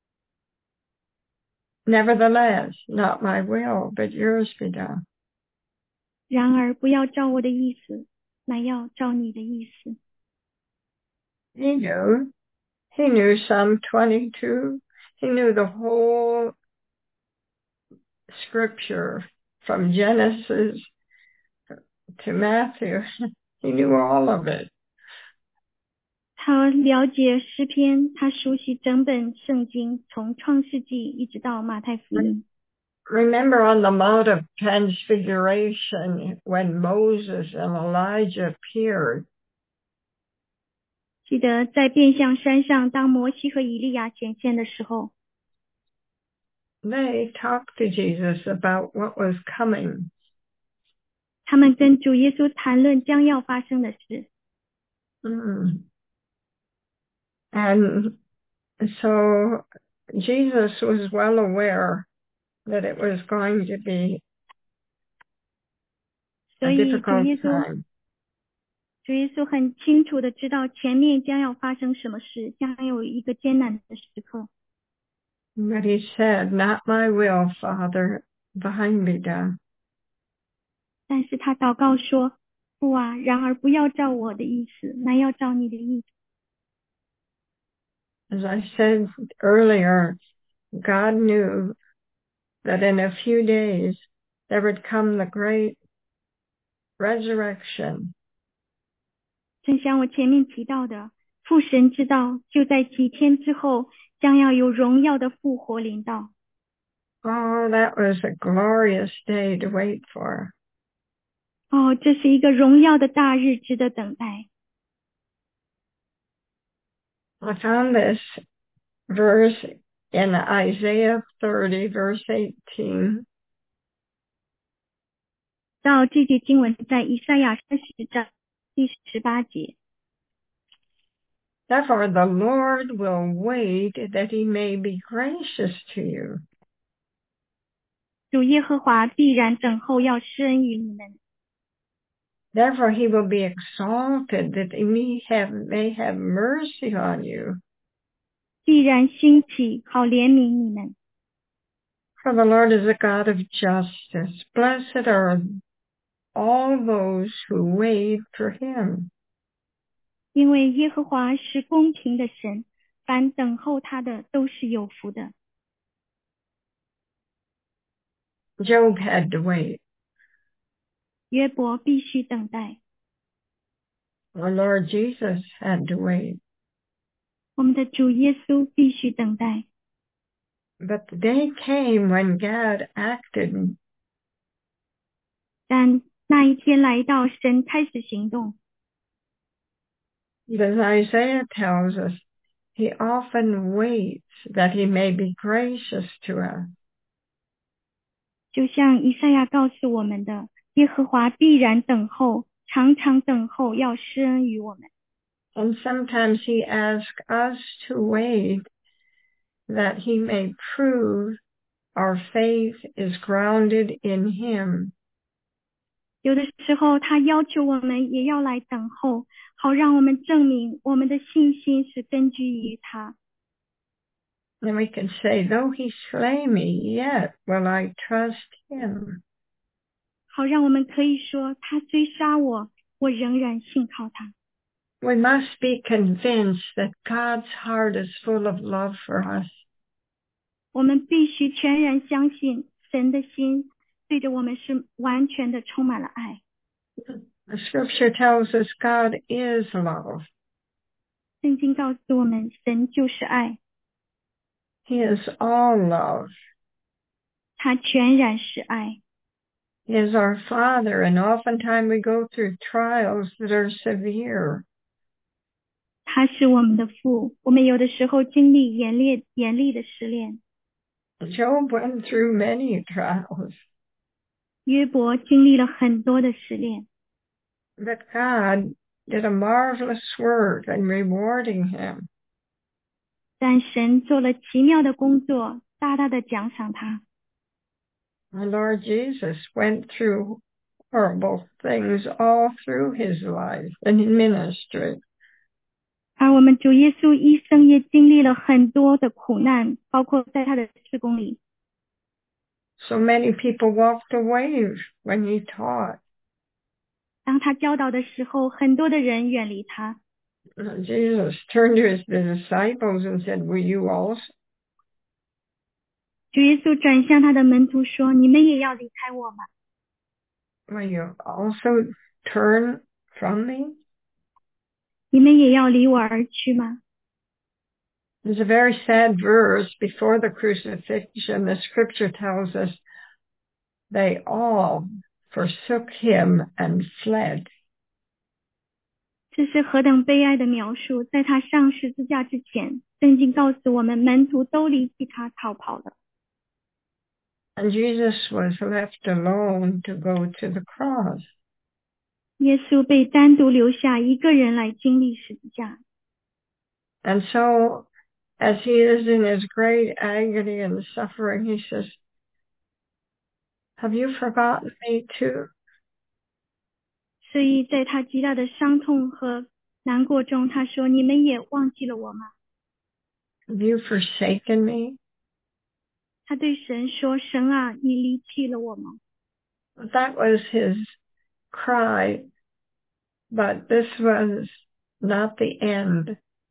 Nevertheless, not my will, but yours be done. 然而不要照我的意思，乃要照你的意思。 He knew Psalm 22. He knew the whole scripture from Genesis to Matthew. He knew all of it. 他了解诗篇，他熟悉整本圣经，从创世纪一直到马太福音。 Remember on the Mount of Transfiguration when Moses and Elijah appeared. 记得在变相山上，当摩西和以利亚显现的时候， They talked to Jesus about what was coming. 他们跟主耶稣谈论将要发生的事。 And so Jesus was well aware that it was going to be a difficult time. 主耶稣很清楚的知道前面将要发生什么事，将有一个艰难的时刻。 But he said, not my will, Father, thine be done. 但是他祷告说，父啊，然而不要照我的意思，乃要照你的意思。 As I said earlier, God knew that in a few days there would come the great resurrection. 正像我前面提到的，父神知道就在几天之后将要有荣耀的复活临到。 Oh, that was a glorious day to wait for. 哦，这是一个荣耀的大日，值得等待。 I found this verse in Isaiah 30, verse 18. 到这节经文在以赛亚30章第18节。 Therefore the Lord will wait that he may be gracious to you. 主耶和华必然等候，要施恩于你们。 Therefore he will be exalted that he may have mercy on you. 必然兴起，好怜悯你们。 For the Lord is a God of justice. Blessed are all those who wait for him. 因为耶和华是公平的神，凡等候他的都是有福的。 Job had to wait. 约伯必须等待。 Our Lord Jesus had to wait. 我们的主耶稣必须等待。 But the day came when God acted. 但那一天来到，神开始行动。 As Isaiah tells us, he often waits that he may be gracious to us. 就像以赛亚告诉我们的，耶和华必然等候，常常等候，要施恩于我们。 And sometimes he asks us to wait that he may prove our faith is grounded in him. 有的时候他要求我们也要来等候，好让我们证明我们的信心是根据于他。 And we can say, though he slay me, yet will I trust him. 好让我们可以说，他虽杀我，我仍然信靠他。 We must be convinced that God's heart is full of love for us. 我们必须全然相信，神的心对着我们是完全的充满了爱。 The scripture tells us God is love. 圣经告诉我们，神就是爱， He is all love. 他全然是爱。 He is our Father, and oftentimes we go through trials that are severe. 他是我们的父，我们有的时候经历严厉的试炼。 Job went through many trials, 约伯经历了很多的试炼， but God did a marvelous work in rewarding him. 但神做了奇妙的工作，大大的奖赏他。 Our Lord Jesus went through horrible things all through his life and ministry. 而我们主耶稣一生也经历了很多的苦难，包括在他的事工里。 So many people walked away when he taught. 当他教导的时候，很多的人远离他。 Jesus turned to his disciples and said, "Will you also?" 主耶稣转向他的门徒说：“你们也要离开我吗？ Will you also turn from me? 你们也要离我而去吗？” There's a very sad verse before the crucifixion. The scripture tells us they all forsook him and fled. 这是何等悲哀的描述！在他上十字架之前，圣经告诉我们，门徒都离弃他逃跑了。 And Jesus was left alone to go to the cross. 耶稣被单独留下一个人来经历十字架。 And so, as he is in his great agony and suffering, he says, "Have you forgotten me too?" 所以在他极大的伤痛和难过中，他说：“你们也忘记了我吗？” "Have you forsaken me?" 他对神说：“神啊，你离弃了我吗？” That was his cry, but this was not the end.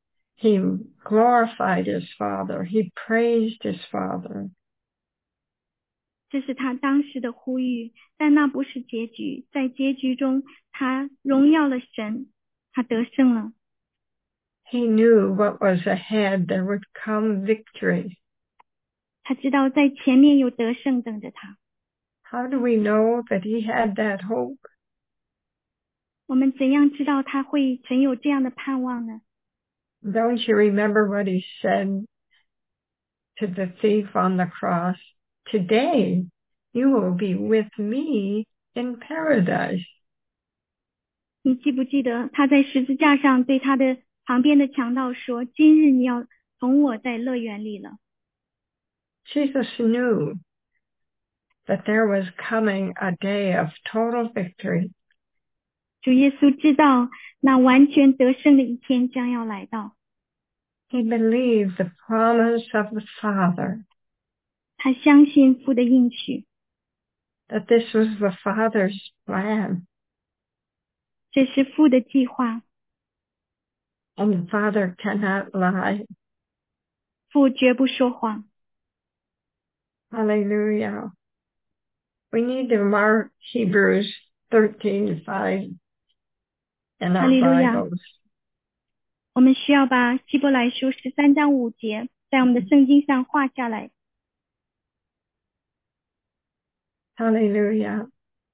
He glorified his Father. He praised his Father. 这是他当时的呼吁，但那不是结局。在结局中，他荣耀了神，他得胜了。 He knew what was ahead. There would come victory. 他知道在前面有得胜等着他。 How do we know that he had that hope? 我们怎样知道他会存有这样的盼望呢？ Don't you remember what he said to the thief on the cross? Today you will be with me in paradise. 你记不记得他在十字架上对他的旁边的强盗说：“今日你要同我在乐园里了。” Jesus knew that there was coming a day of total victory. 主耶稣知道那完全得胜的一天将要来到。 He believed the promise of the Father. 他相信父的应许。 That this was the Father's plan. 这是父的计划。 And the Father cannot lie. 父绝不说谎。 Hallelujah. We need to mark Hebrews 13:5 in our Bibles. 我们需要把希伯来书13章5节在我们的圣经上画下来。 Hallelujah.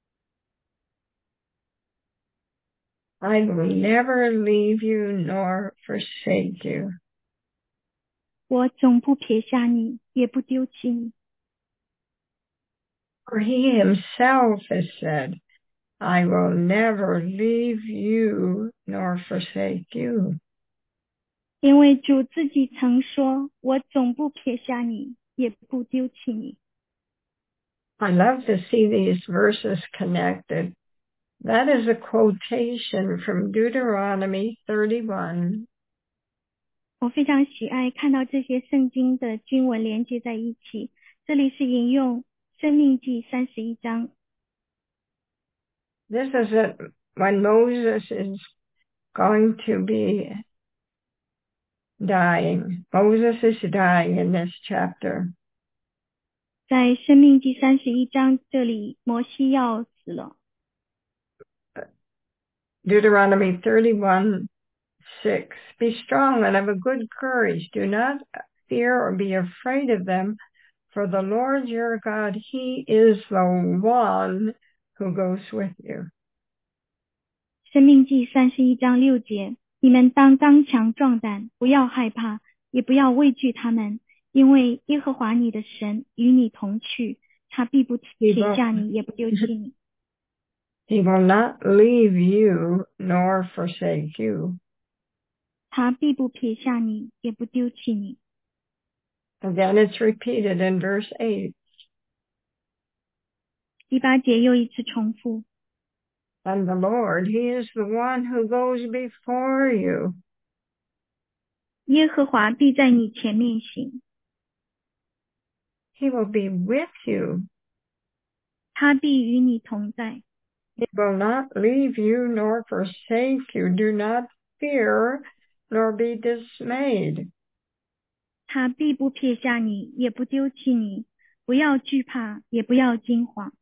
I will never leave you nor forsake you. 我总不撇下你，也不丢弃你。 For he himself has said, I will never leave you nor forsake you. 因为主自己曾说，我总不撇下你，也不丢弃你。 I love to see these verses connected. That is a quotation from Deuteronomy 31. 我非常喜爱看到这些圣经的经文连接在一起。这里是引用申命记31章。 This is it when Moses is going to be dying. Moses is dying in this chapter. 在申命记31章这里，摩西要死了。 Deuteronomy 31:6. Be strong and of a good courage. Do not fear or be afraid of them, for the Lord your God, he is the one who goes with you. 申命记31章6节，你们当刚强壮胆，不要害怕，也不要畏惧他们，因为耶和华你的神与你同去，他必不撇下你，也不丢弃你。 He will not leave you nor forsake you. 他必不撇下你，也不丢弃你。 Again, it's repeated in verse 8. 第8节又一次重复。 And the Lord, he is the one who goes before you. 耶和华必在你前面行。 He will be with you. 他必与你同在。 He will not leave you nor forsake you. Do not fear nor be dismayed. 他必不撇下你，也不丢弃你，不要惧怕，也不要惊慌。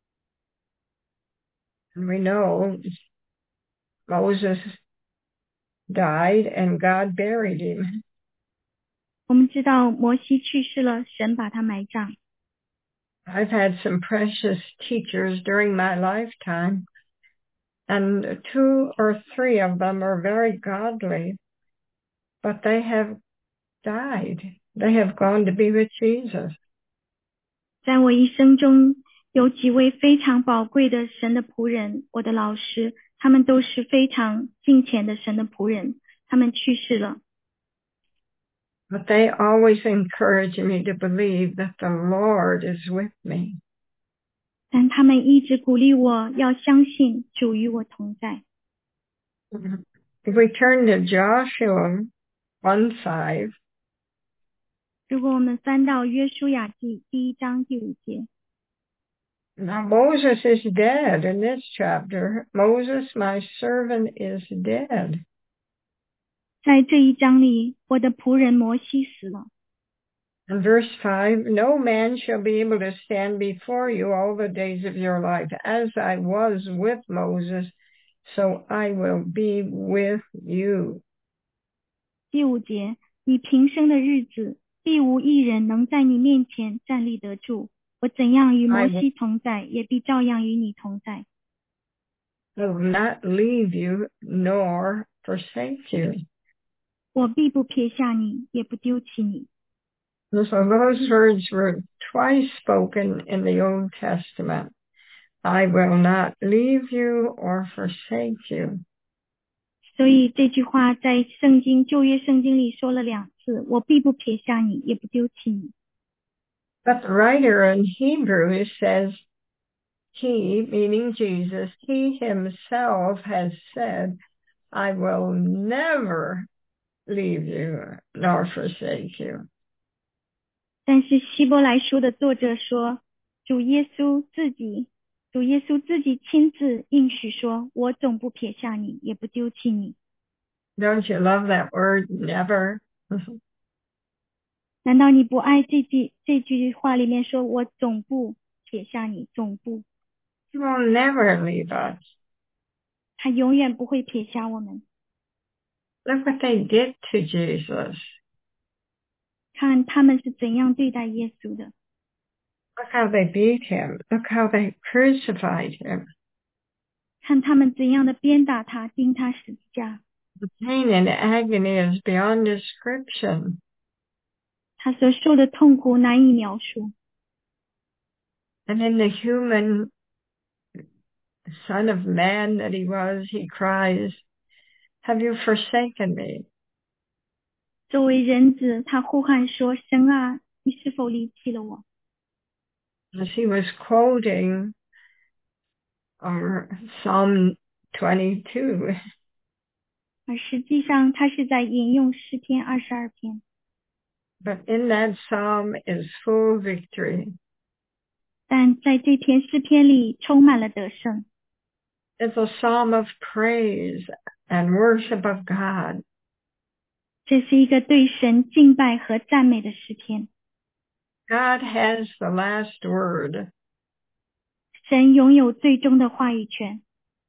And we know Moses died and God buried him. 我们知道摩西去世了，神把他埋葬。 I've had some precious teachers during my lifetime, and 2 or 3 of them are very godly, but they have died. They have gone to be with Jesus. 在我一生中，有几位非常宝贵的神的仆人，我的老师，他们都是非常敬虔的神的仆人，他们去世了。 But they always encourage me to believe that the Lord is with me. 但他们一直鼓励我要相信主与我同在。 If we turn to Joshua 1:5, 如果我们翻到约书亚记1章第5节， now Moses is dead in this chapter. Moses, my servant, is dead. 在这一章里，我的仆人摩西死了。 And verse 5, no man shall be able to stand before you all the days of your life. As I was with Moses, so I will be with you. 第5节，你平生的日子，必无一人能在你面前站立得住。我怎样与摩西同在，也必照样与你同在。 will not leave you nor forsake you. 我必不撇下你，也不丢弃你。 So those words were twice spoken in the Old Testament. I will not leave you or forsake you. 所以这句话在旧约圣经里说了2次，我必不撇下你，也不丢弃你。 But the writer in Hebrew says, he, meaning Jesus, he himself has said, I will never leave you nor forsake you. 但是希伯来书的作者说，主耶稣自己亲自应许说，我总不撇下你，也不丢弃你。 Don't you love that word, never? 难道你不爱这句话里面说，我总不撇下你，总不。 He will never leave us. 他永远不会撇下我们。 Look what they did to Jesus. 看他们是怎样对待耶稣的。 Look how they beat him. Look how they crucified him. 看他们怎样的鞭打他，钉他十字架。 The pain and agony is beyond description. 他所受的痛苦难以描述。 And in the human Son of Man that he was, he cries, have you forsaken me? 作为人子，他呼喊说，神啊，你是否离弃了我？ As he was quoting Psalm 22. 而实际上他是在引用诗篇22篇。 But in that psalm is full victory. 但在这篇诗篇里充满了得胜。 It's a psalm of praise and worship of God. 这是一个对神敬拜和赞美的诗篇。 God has the last word. 神拥有最终的话语权。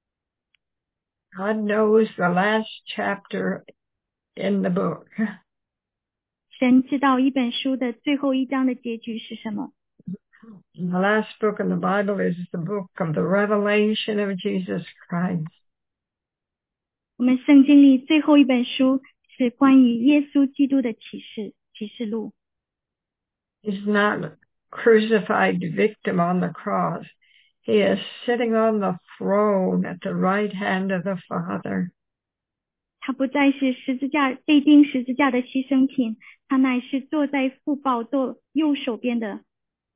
God knows the last chapter in the book. 神知道一本书的最后一章的结局是什么。 The last book in the Bible is the book of the revelation of Jesus Christ. 我们圣经里最后一本书是关于耶稣基督的启示录。 He's not a crucified victim on the cross. He is sitting on the throne at the right hand of the Father. 他不再是被钉十字架的牺牲品，他乃是坐在父宝座右手边的。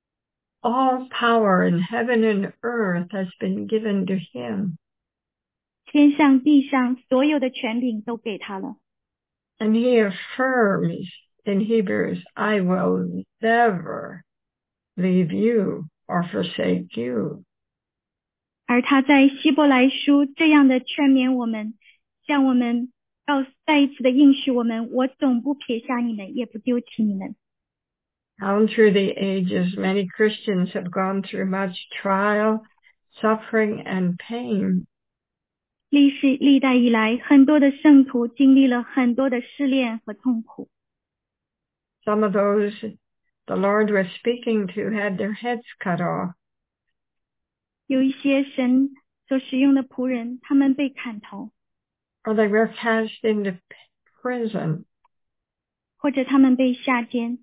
All power in heaven and earth has been given to him. 天上地上所有的权柄都给他了。 And he affirms in Hebrews, I will never leave you or forsake you. 而他在希伯来书这样的劝勉我们，向我们再一次的应许我们，我总不撇下你们，也不丢弃你们。 Down through the ages, many Christians have gone through much trial, suffering, and pain. 历代以来，很多的圣徒经历了很多的试炼和痛苦。 Some of those the Lord was speaking to had their heads cut off. 有一些神所使用的仆人，他们被砍头， Or they were cast into prison. 或者他们被下监。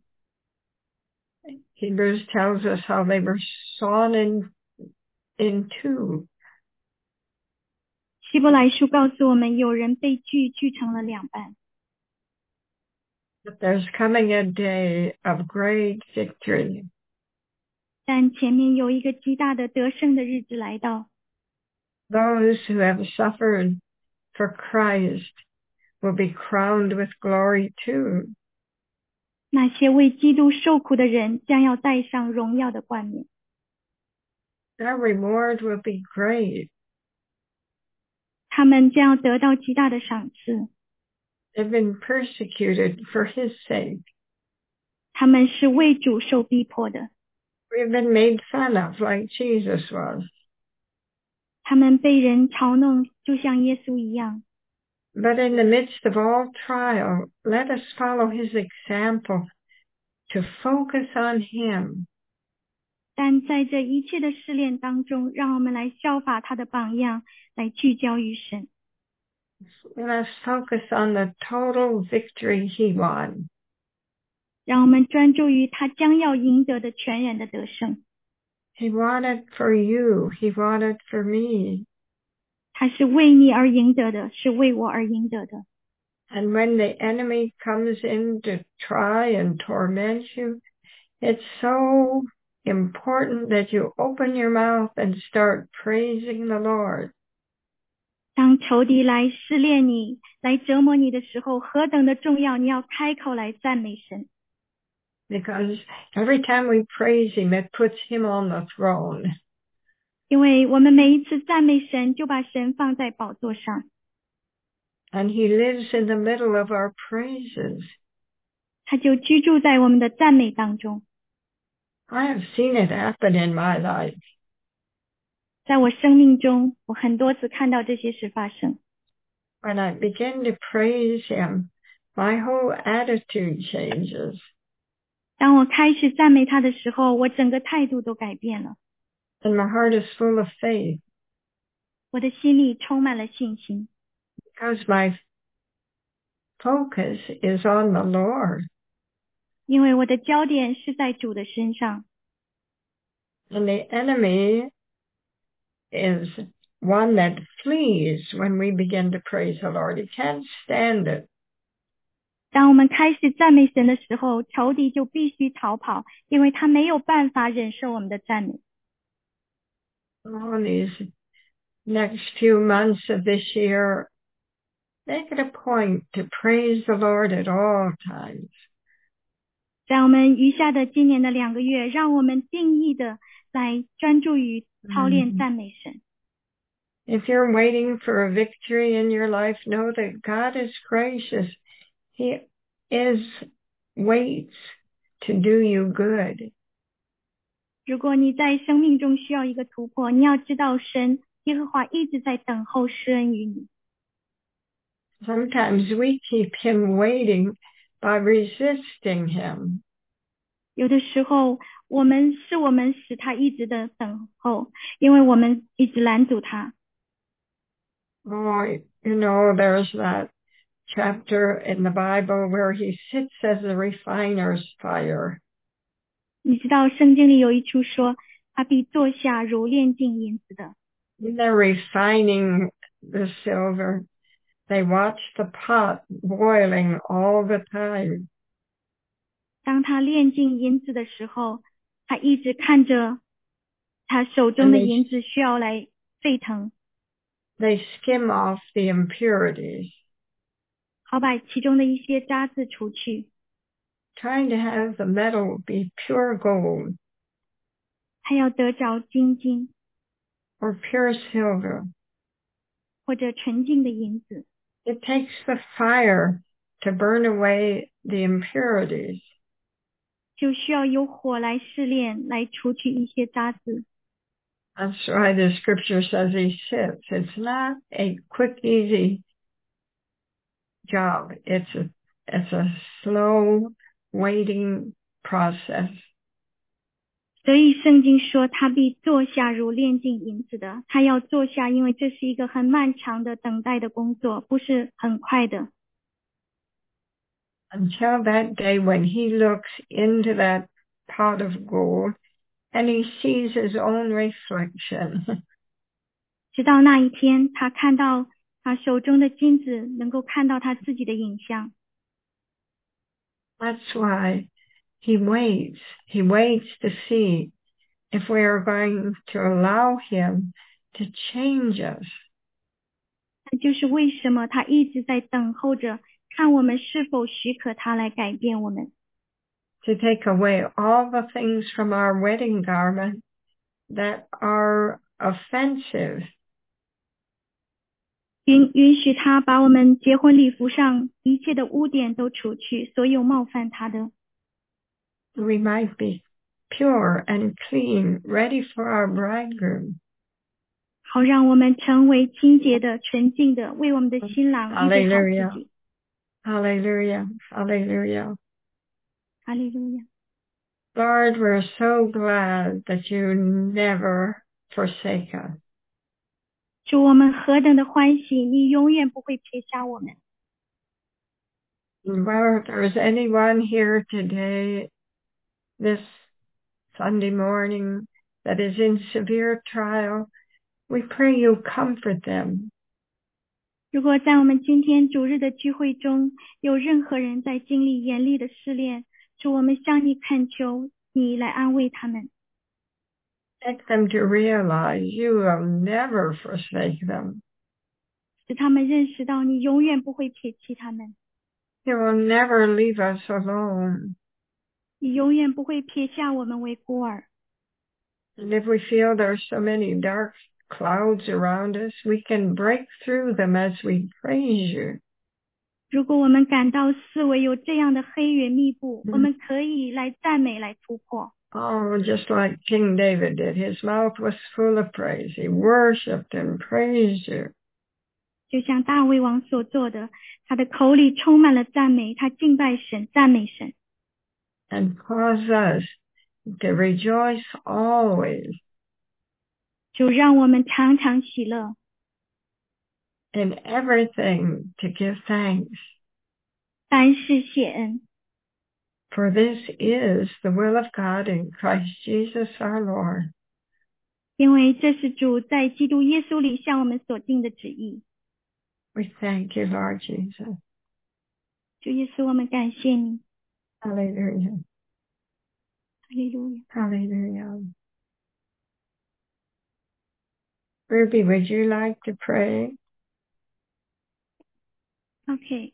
Hebrews tells us how they were sawn in two. 希伯来书告诉我们，有人被锯成了2半。 But there's coming a day of great victory. 但前面有一个极大的得胜的日子来到。 Those who have suffered for Christ will be crowned with glory too. 那些为基督受苦的人将要戴上荣耀的冠冕。 Their reward will be great. 他们将要得到极大的赏赐。 They've been persecuted for his sake. 他们是为主受逼迫的， We've been made fun of like Jesus was. 他们被人嘲弄，就像耶稣一样。 But in the midst of all trial, let us follow his example to focus on him. 但在这一切的试炼当中，让我们来效法他的榜样，来聚焦于神。 Let us focus on the total victory he won. 让我们专注于他将要赢得的全然的得胜。 He won it for you. He won it for me. 他是为你而赢得的，是为我而赢得的。 And when the enemy comes in to try and torment you, it's so important that you open your mouth and start praising the Lord. 当仇敌来试炼你，来折磨你的时候，何等的重要！你要开口来赞美神， Because every time we praise him, it puts him on the throne. 因为我们每一次赞美神，就把神放在宝座上， And he lives in the middle of our praises. 他就居住在我们的赞美当中。 I have seen it happen in my life. 在我生命中，我很多次看到这些事发生。 When I begin to praise him, my whole attitude changes. 当我开始赞美他的时候，我整个态度都改变了， And my heart is full of faith 我的心里充满了信心， because my focus is on the Lord. 因为我的焦点是在主的身上。 And the enemy is one that flees when we begin to praise the Lord. He can't stand it. 当我们开始赞美神的时候，仇敌就必须逃跑，因为他没有办法忍受我们的赞美。 Oh, these next few months of this year, make it a point to praise the Lord at all times. 在我们余下的今年的2个月，让我们定义的来专注于操练赞美神。 If you're waiting for a victory in your life, know that God is gracious. He waits to do you good. 如果你在生命中需要一个突破，你要知道神耶和华一直在等候施恩于你。 Sometimes we keep him waiting by resisting him. 有的时候我们使他一直的等候，因为我们一直拦阻他。 Oh, you know, there's that chapter in the Bible where he sits as a refiner's fire. 你知道圣经里有一处说，他必坐下如炼净银子的。 They're refining the silver. They watch the pot boiling all the time. 当他炼净银子的时候，他一直看着他手中的银子需要来沸腾， They skim off the impurities, 好把其中的一些渣滓除去， trying to have the metal be pure gold 他要得着精金 or pure silver. 或者纯净的银子。 It takes the fire to burn away the impurities. 就需要有火来试炼，来除去一些渣滓。 That's why the scripture says he sits. It's not a quick, easy job. It's a slow, waiting process. 所以圣经说他必坐下如炼净银子的，他要坐下，因为这是一个很漫长的等待的工作，不是很快的。 Until that day when he looks into that pot of gold and he sees his own reflection. 直到那一天，他看到他手中的金子，能够看到他自己的影像。 That's why he waits. He waits to see if we are going to allow him to change us. 这就是为什么他一直在等候着，看我们是否许可他来改变我们， To take away all the things from our wedding garment that are offensive. 允许他把我们结婚礼服上一切的污点都除去，所有冒犯他的。 We might be pure and clean, ready for our bridegroom. 好让我们成为清洁的、纯净的，为我们的新郎预备好自己。 Hallelujah. Hallelujah. 哈利路亚。 Lord, we're so glad that you never forsake us. 主，我们何等的欢喜，你永远不会撇下我们。 Well, if there's anyone here today, this Sunday morning, that is in severe trial, we pray you comfort them. 如果在我们今天主日的聚会中，有任何人在经历严厉的试炼，主，我们向你恳求，你来安慰他们。 Take them to realize you will never forsake them. 使他们认识到你永远不会撇弃他们。 You will never leave us alone. 你永远不会撇下我们为孤儿。 And if we feel there's so many dark clouds around us, we can break through them as we praise you. 如果我们感到四围有这样的黑云密布，我们可以来赞美，来突破。 Oh, just like King David did. His mouth was full of praise. He worshipped and praised you. 就像大卫王所做的，他的口里充满了赞美，他敬拜神，赞美神。 And cause us to rejoice always 就让我们常常喜乐， in everything to give thanks. 凡事谢恩。 For this is the will of God in Christ Jesus our Lord. 因为这是主在基督耶稣里向我们所定的旨意。 We thank you, Lord Jesus. 主耶稣，我们感谢你。 Hallelujah. 哈利路亚。 Hallelujah. Ruby, would you like to pray? OK。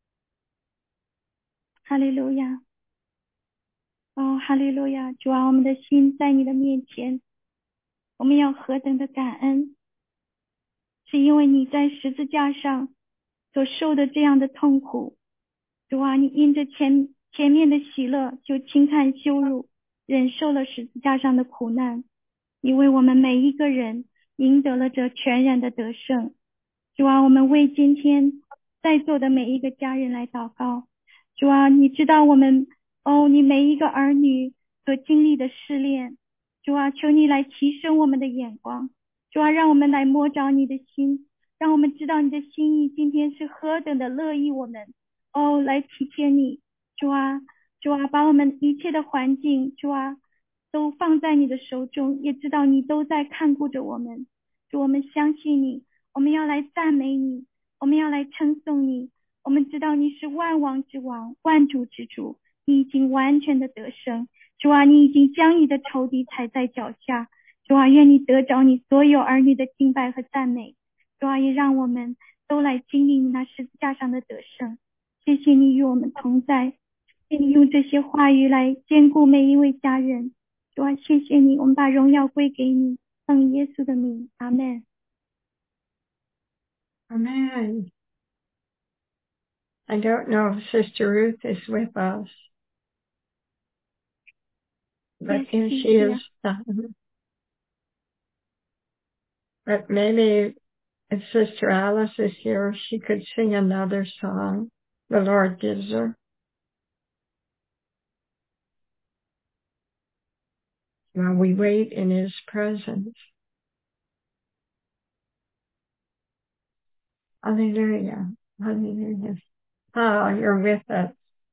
哈利路亚。哦，哈利路亚！主啊，我们的心在你的面前，我们要何等的感恩，是因为你在十字架上所受的这样的痛苦。主啊，你因着前面的喜乐，就轻看羞辱，忍受了十字架上的苦难。你为我们每一个人赢得了这全然的得胜。主啊，我们为今天在座的每一个家人来祷告。主啊，你知道我们你每一个儿女所经历的试炼。主啊，求你来提升我们的眼光。主啊，让我们来摸着你的心，让我们知道你的心意今天是何等的乐意我们来体贴你。主啊，把我们一切的环境，主啊，都放在你的手中，也知道你都在看顾着我们。主，我们相信你，我们要来赞美你，我们要来称颂你。我们知道你是万王之王，万主之主，你已经完全的得胜。主啊，你已经将你的仇敌踩在脚下。主啊，愿你得着你所有儿女的敬拜和赞美。主啊，也让我们都来经历你那十字架上的得胜。谢谢你与我们同在，谢谢你用这些话语来兼顾每一位家人。主啊，谢谢你，我们把荣耀归给你，奉耶稣的名，阿们。 Amen. I don't know if Sister Ruth is with us, but Yes, if she's she here. is, but maybe if Sister Alice is here, she could sing another song the Lord gives her. While we wait in His presence. Hallelujah. Hallelujah. Oh, you're with us.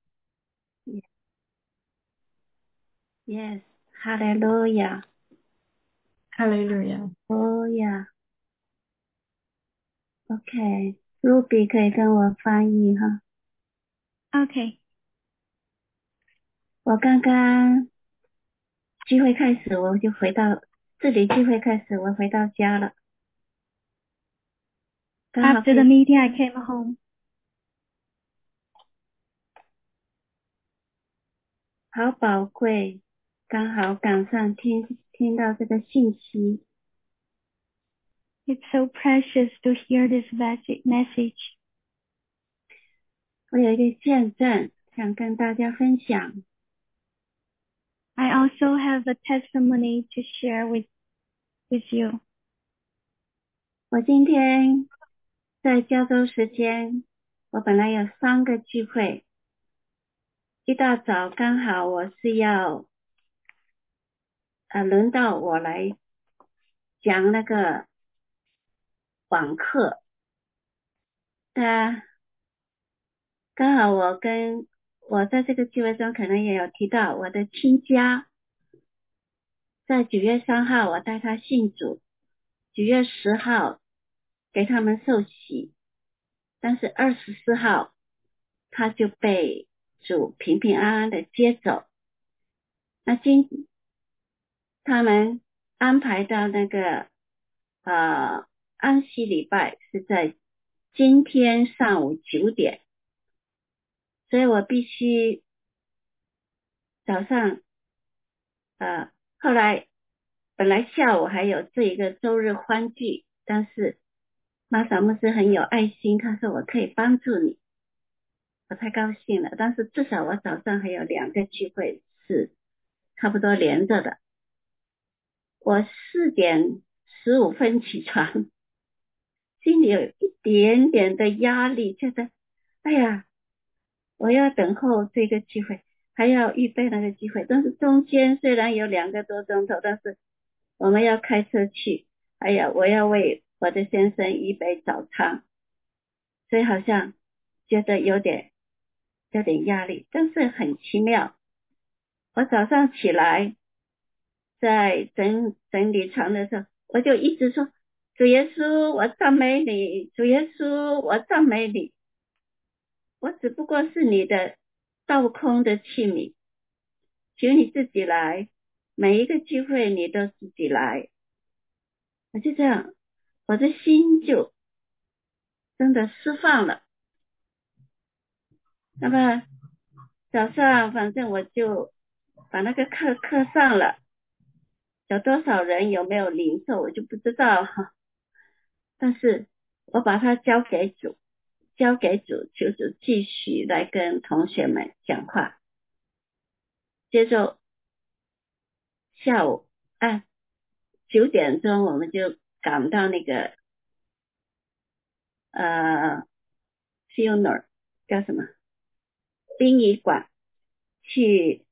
Yes. Hallelujah. Hallelujah. Hallelujah. OK. Ruby 可以跟我翻译哈。 OK。 我刚刚聚会开始，我就回到这里。聚会开始，我回到家了。 After the meeting, I came home. 好宝贵，刚好赶上听到这个信息。 It's so precious to hear this message. 我有一个见证想跟大家分享。 I also have a testimony to share with you. 我今天在加州时间，我本来有3个聚会，一大早刚好我是要轮到我来讲那个网课，刚好我在这个聚会中可能也有提到我的亲家，在9月3号我带他信主，9月10号给他们受洗，但是24号他就被主平平安安的接走。那他们安排到那个安息礼拜是在今天上午9点，所以我必须早上后来本来下午还有这一个周日欢聚，但是马萨牧师很有爱心，他说我可以帮助你，我太高兴了。但是至少我早上还有2个聚会是差不多连着的。我4点15分起床，心里有一点点的压力，觉得哎呀，我要等候这个机会，还要预备那个机会，但是中间虽然有2个多钟头，但是我们要开车去，哎呀，我要为我的先生预备早餐，所以好像觉得有点压力。但是很奇妙，我早上起来在整理床的时候，我就一直说，主耶稣我赞美你，主耶稣我赞美你，我只不过是你的倒空的器皿，求你自己来，每一个聚会你都自己来。我就这样，我的心就真的释放了。那么早上反正我就把那个课上了，有多少人有没有领受我就不知道哈，但是我把它交给主，求主继续来跟同学们讲话。接着下午9点钟我们就赶到那个funeral 叫什么殡仪馆去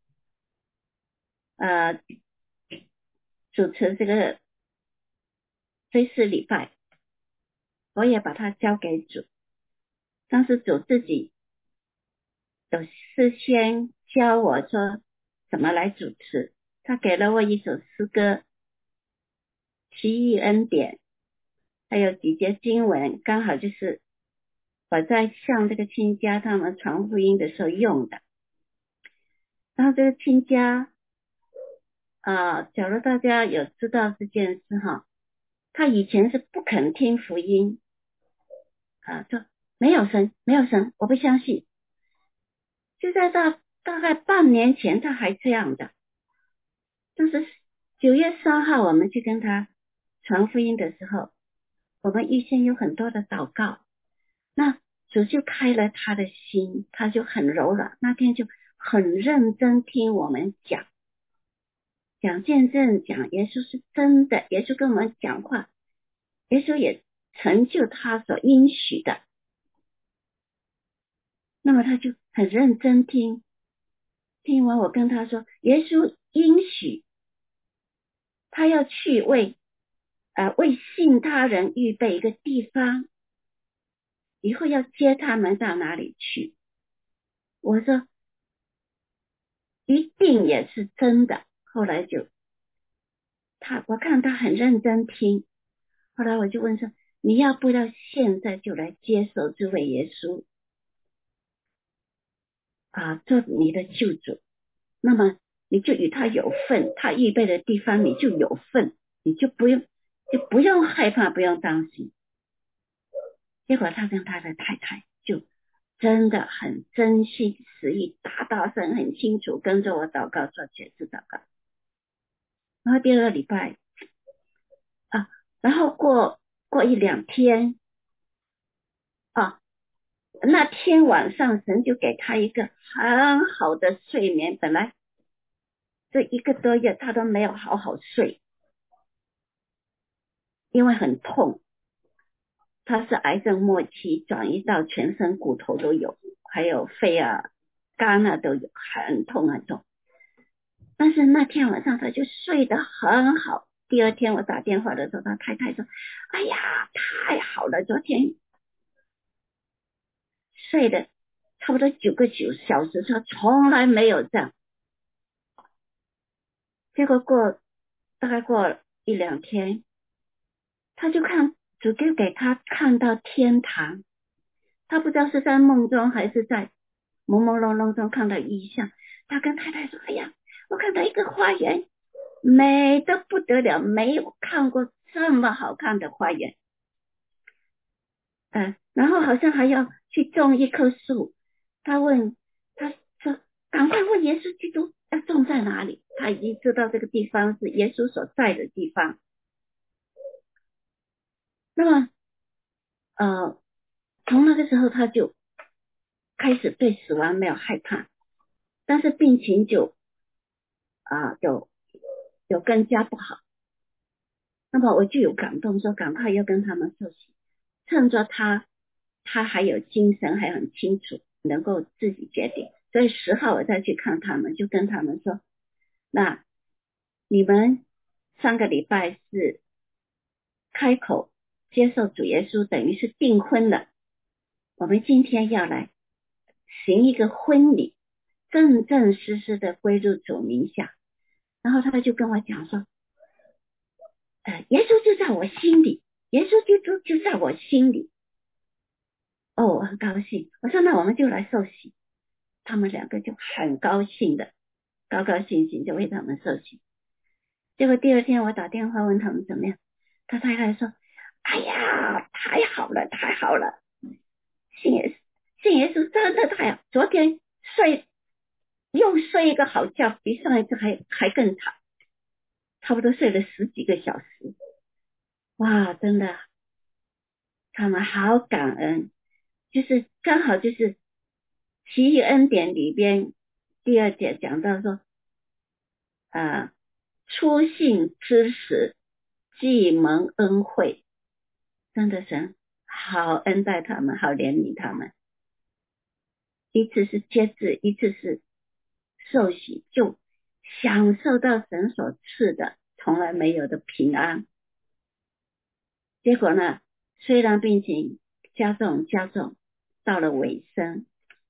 主持这个追思礼拜，我也把它交给主，但是主自己有事先教我说怎么来主持，他给了我一首诗歌，奇异恩典，还有几节经文，刚好就是我在向这个亲家他们传福音的时候用的。然后这个亲家假如大家有知道这件事哈，他以前是不肯听福音说没有神，我不相信。就在大概半年前他还这样的，但是9月3号我们去跟他传福音的时候，我们预先有很多的祷告，那主就开了他的心，他就很柔软，那天就很认真听我们讲见证，讲耶稣是真的，耶稣跟我们讲话，耶稣也成就他所应许的，那么他就很认真听完，我跟他说耶稣应许他要去为信他人预备一个地方，以后要接他们到哪里去，我说一定也是真的。后来就我看他很认真听，后来我就问说你要不要现在就来接受这位耶稣做你的救主，那么你就与他有份，他预备的地方你就有份，你就不用害怕，不用担心。结果他跟他的太太就真的很真心实意，大声很清楚跟着我祷告，做解释祷告。然后第2个礼拜然后过过一两天啊，那天晚上神就给他一个很好的睡眠，本来这1个多月他都没有好好睡，因为很痛，他是癌症末期，转移到全身骨头都有，还有肺啊肝啊都有，很痛很痛。但是那天晚上他就睡得很好，第二天我打电话的时候，他太太说，哎呀太好了，昨天睡得差不多9个小时，他从来没有这样。结果大概过一两天，他就主就给他看到天堂，他不知道是在梦中还是在朦朦胧胧中看到异象。他跟太太说，哎呀，我看到一个花园，美得不得了，没有看过这么好看的花园。然后好像还要去种一棵树，他说赶快问耶稣基督要种在哪里，他已经知道这个地方是耶稣所在的地方。那么从那个时候他就开始对死亡没有害怕，但是病情就更加不好。那么我就有感动，说赶快要跟他们受洗，趁着他还有精神，还很清楚，能够自己决定。所以10号我再去看他们，就跟他们说，那你们上个礼拜是开口接受主耶稣，等于是订婚了，我们今天要来行一个婚礼，正正式式的归入主名下。然后他就跟我讲说，耶稣就在我心里，耶稣基督就在我心里。我很高兴，我说那我们就来受洗。他们2个就很高兴的，高高兴兴就为他们受洗。结果第二天我打电话问他们怎么样，他太太说，哎呀太好了太好了，信耶稣真的太好，昨天又睡一个好觉，比上一次还更长，差不多睡了10几个小时。哇，真的他们好感恩，就是刚好就是奇异恩典里边第2节讲到说初信之时既蒙恩惠，真的神好恩待他们，好怜悯他们。一次是接旨，一次是受洗，就享受到神所赐的从来没有的平安。结果呢，虽然病情加重，到了尾声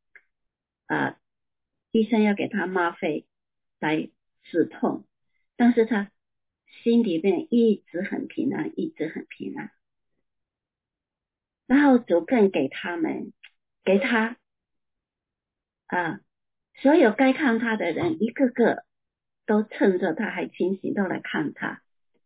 医生要给他吗啡来止痛，但是他心里面一直很平安，一直很平安。然后主更给他所有该看他的人，一个个都趁着他还清醒都来看他，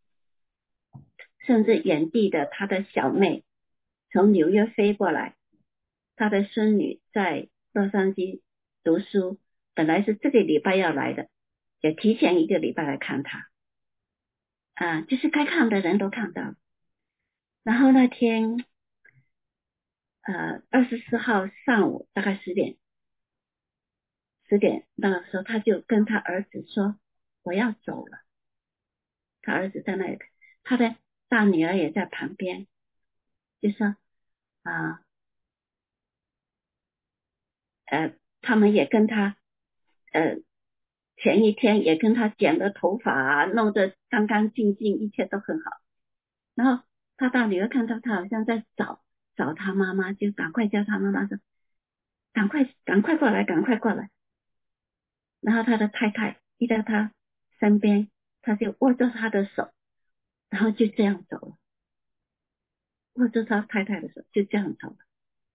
甚至远地的他的小妹从纽约飞过来，他的孙女在洛杉矶读书，本来是这个礼拜要来的，也提前1个礼拜来看他就是该看的人都看到。然后那天24号上午大概10点那个时候，他就跟他儿子说我要走了。他儿子在那里，他的大女儿也在旁边，就说他们也跟他前一天也跟他剪了头发弄得干干净净，一切都很好。然后他大女儿看到他好像在找他妈妈，就赶快叫他妈妈说赶快过来，赶快过来。然后他的太太一到他身边，他就握着他的手，然后就这样走了，握着他太太的手就这样走了。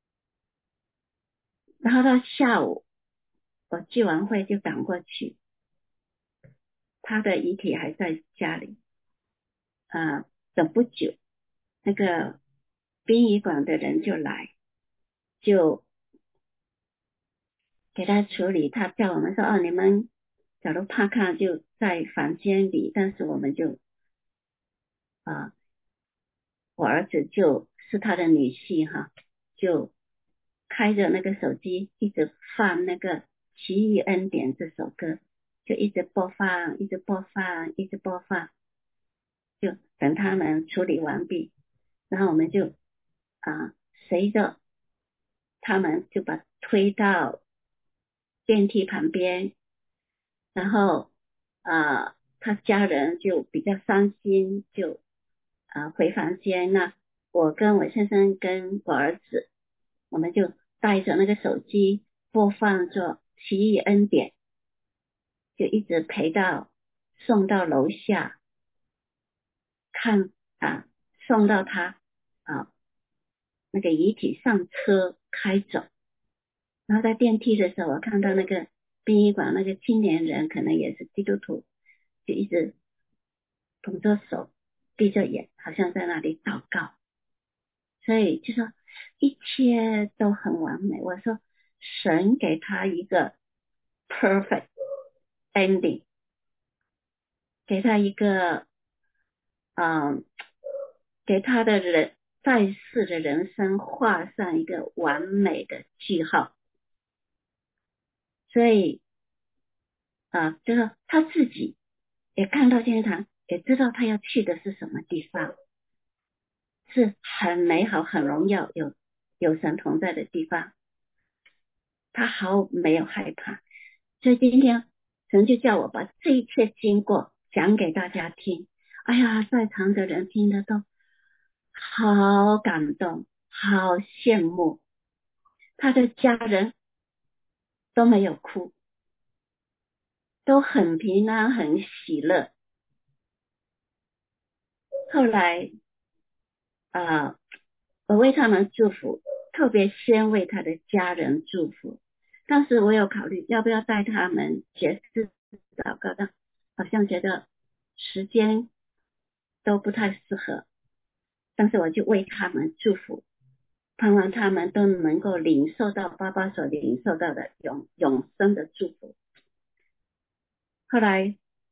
然后到下午我聚完会就赶过去，他的遗体还在家里等不久那个殡仪馆的人就来，就给他处理。他叫我们说你们假如怕看就在房间里，但是我们就我儿子就是他的女婿哈，就开着那个手机一直放那个奇异恩典这首歌，就一直播放，一直播放，一直播放，就等他们处理完毕，然后我们就随着他们就把推到电梯旁边，然后他家人就比较伤心，就回房间。那我跟我先生跟我儿子，我们就带着那个手机播放着奇异恩典，就一直陪到送到楼下看送到他那个遗体上车开走。然后在电梯的时候，我看到那个殡仪馆那个青年人可能也是基督徒，就一直捧着手闭着眼，好像在那里祷告。所以就说一切都很完美。我说神给他一个 perfect ending， 给他一个给他的在世的人生画上一个完美的句号。所以就是他自己也看到天堂，也知道他要去的是什么地方，是很美好很荣耀，有神同在的地方，他毫没有害怕。所以今天神就叫我把这一切经过讲给大家听。哎呀，在场的人听得都好感动，好羡慕，他的家人都没有哭，都很平安很喜乐。后来我为他们祝福，特别先为他的家人祝福。当时我有考虑要不要带他们节制祷告，但好像觉得时间都不太适合，但是我就为他们祝福，盼望他们都能够领受到爸爸所领受到的永生的祝福。后来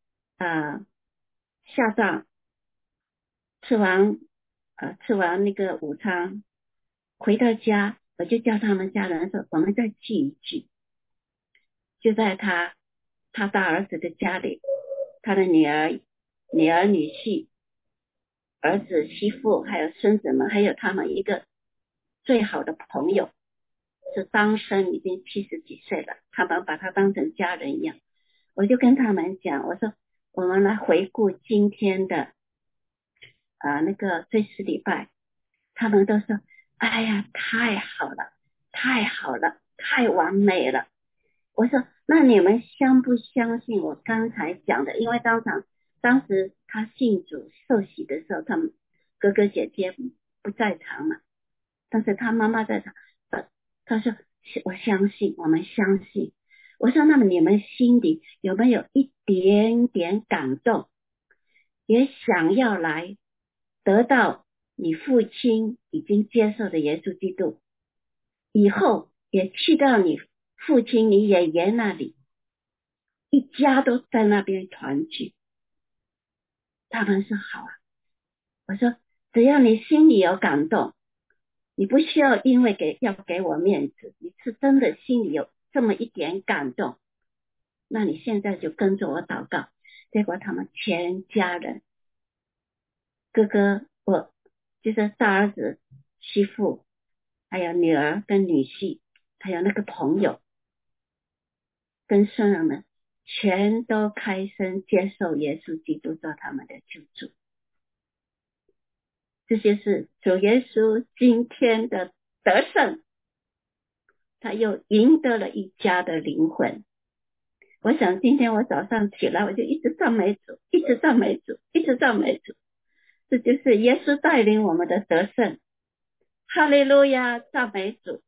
下葬吃完那个午餐回到家，我就叫他们家人说我们再聚一聚，就在他大儿子的家里，他的女儿女婿儿子媳妇还有孙子们，还有他们一个最好的朋友是单身，已经70几岁了，他们把他当成家人一样。我就跟他们讲，我说我们来回顾今天的那个追思礼拜，他们都说哎呀太好了太好了太完美了。我说那你们相不相信我刚才讲的？因为当时他信主受洗的时候，他们哥哥姐姐不在场嘛，但是他妈妈在场。他说我相信，我们相信。我说那么你们心里有没有一点点感动，也想要来得到你父亲已经接受的耶稣基督，以后也去到你父亲你爷爷那里，一家都在那边团聚？他们说好啊。我说只要你心里有感动，你不需要因为要给我面子，你是真的心里有这么一点感动，那你现在就跟着我祷告。结果他们全家人，哥哥我就是大儿子媳妇，还有女儿跟女婿，还有那个朋友跟孙儿们，全都开声接受耶稣基督做他们的救主。这就是主耶稣今天的得胜，他又赢得了一家的灵魂。我想今天我早上起来，我就一直赞美主，一直赞美主，一直赞美主。这就是耶稣带领我们的得胜。哈利路亚，赞美主。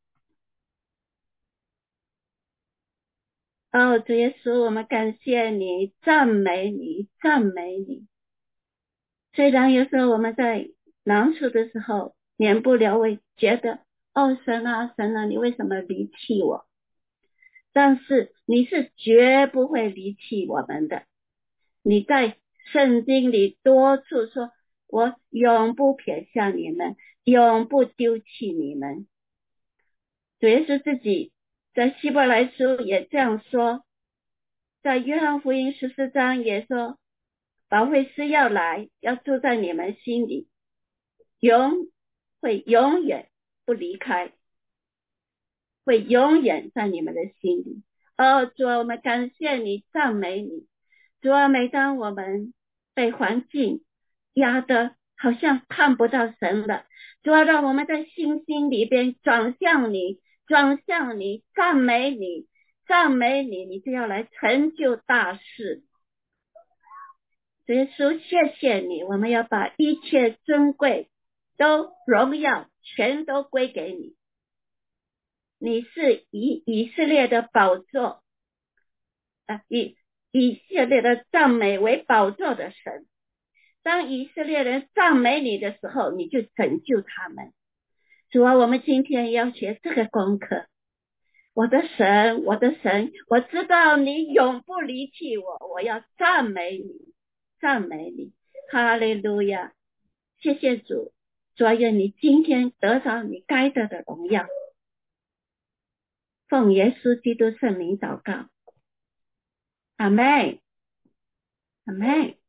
主耶稣，我们感谢你，赞美你，赞美你。虽然有时候我们在难处的时候免不了会觉得神啊神啊，你为什么离弃我？但是你是绝不会离弃我们的。你在圣经里多处说我永不撇下你们，永不丢弃你们。主耶稣自己在希伯来书也这样说，在约翰福音14章也说，保惠师要来，要住在你们心里，会永远不离开，会永远在你们的心里。主啊，我们感谢你，赞美你。主啊，每当我们被环境压得好像看不到神了，主啊，让我们在信心里边转向你，赞美你，你就要来成就大事。主耶稣，谢谢你，我们要把一切尊贵都荣耀全都归给你。你是以色列的宝座，以色列的赞美为宝座的神。当以色列人赞美你的时候，你就拯救他们。主啊，我们今天要学这个功课。我的神，我知道你永不离弃我，我要赞美你。哈利路亚！谢谢主，主啊，愿你今天得着你该得的荣耀。奉耶稣基督圣名祷告，阿们，阿们。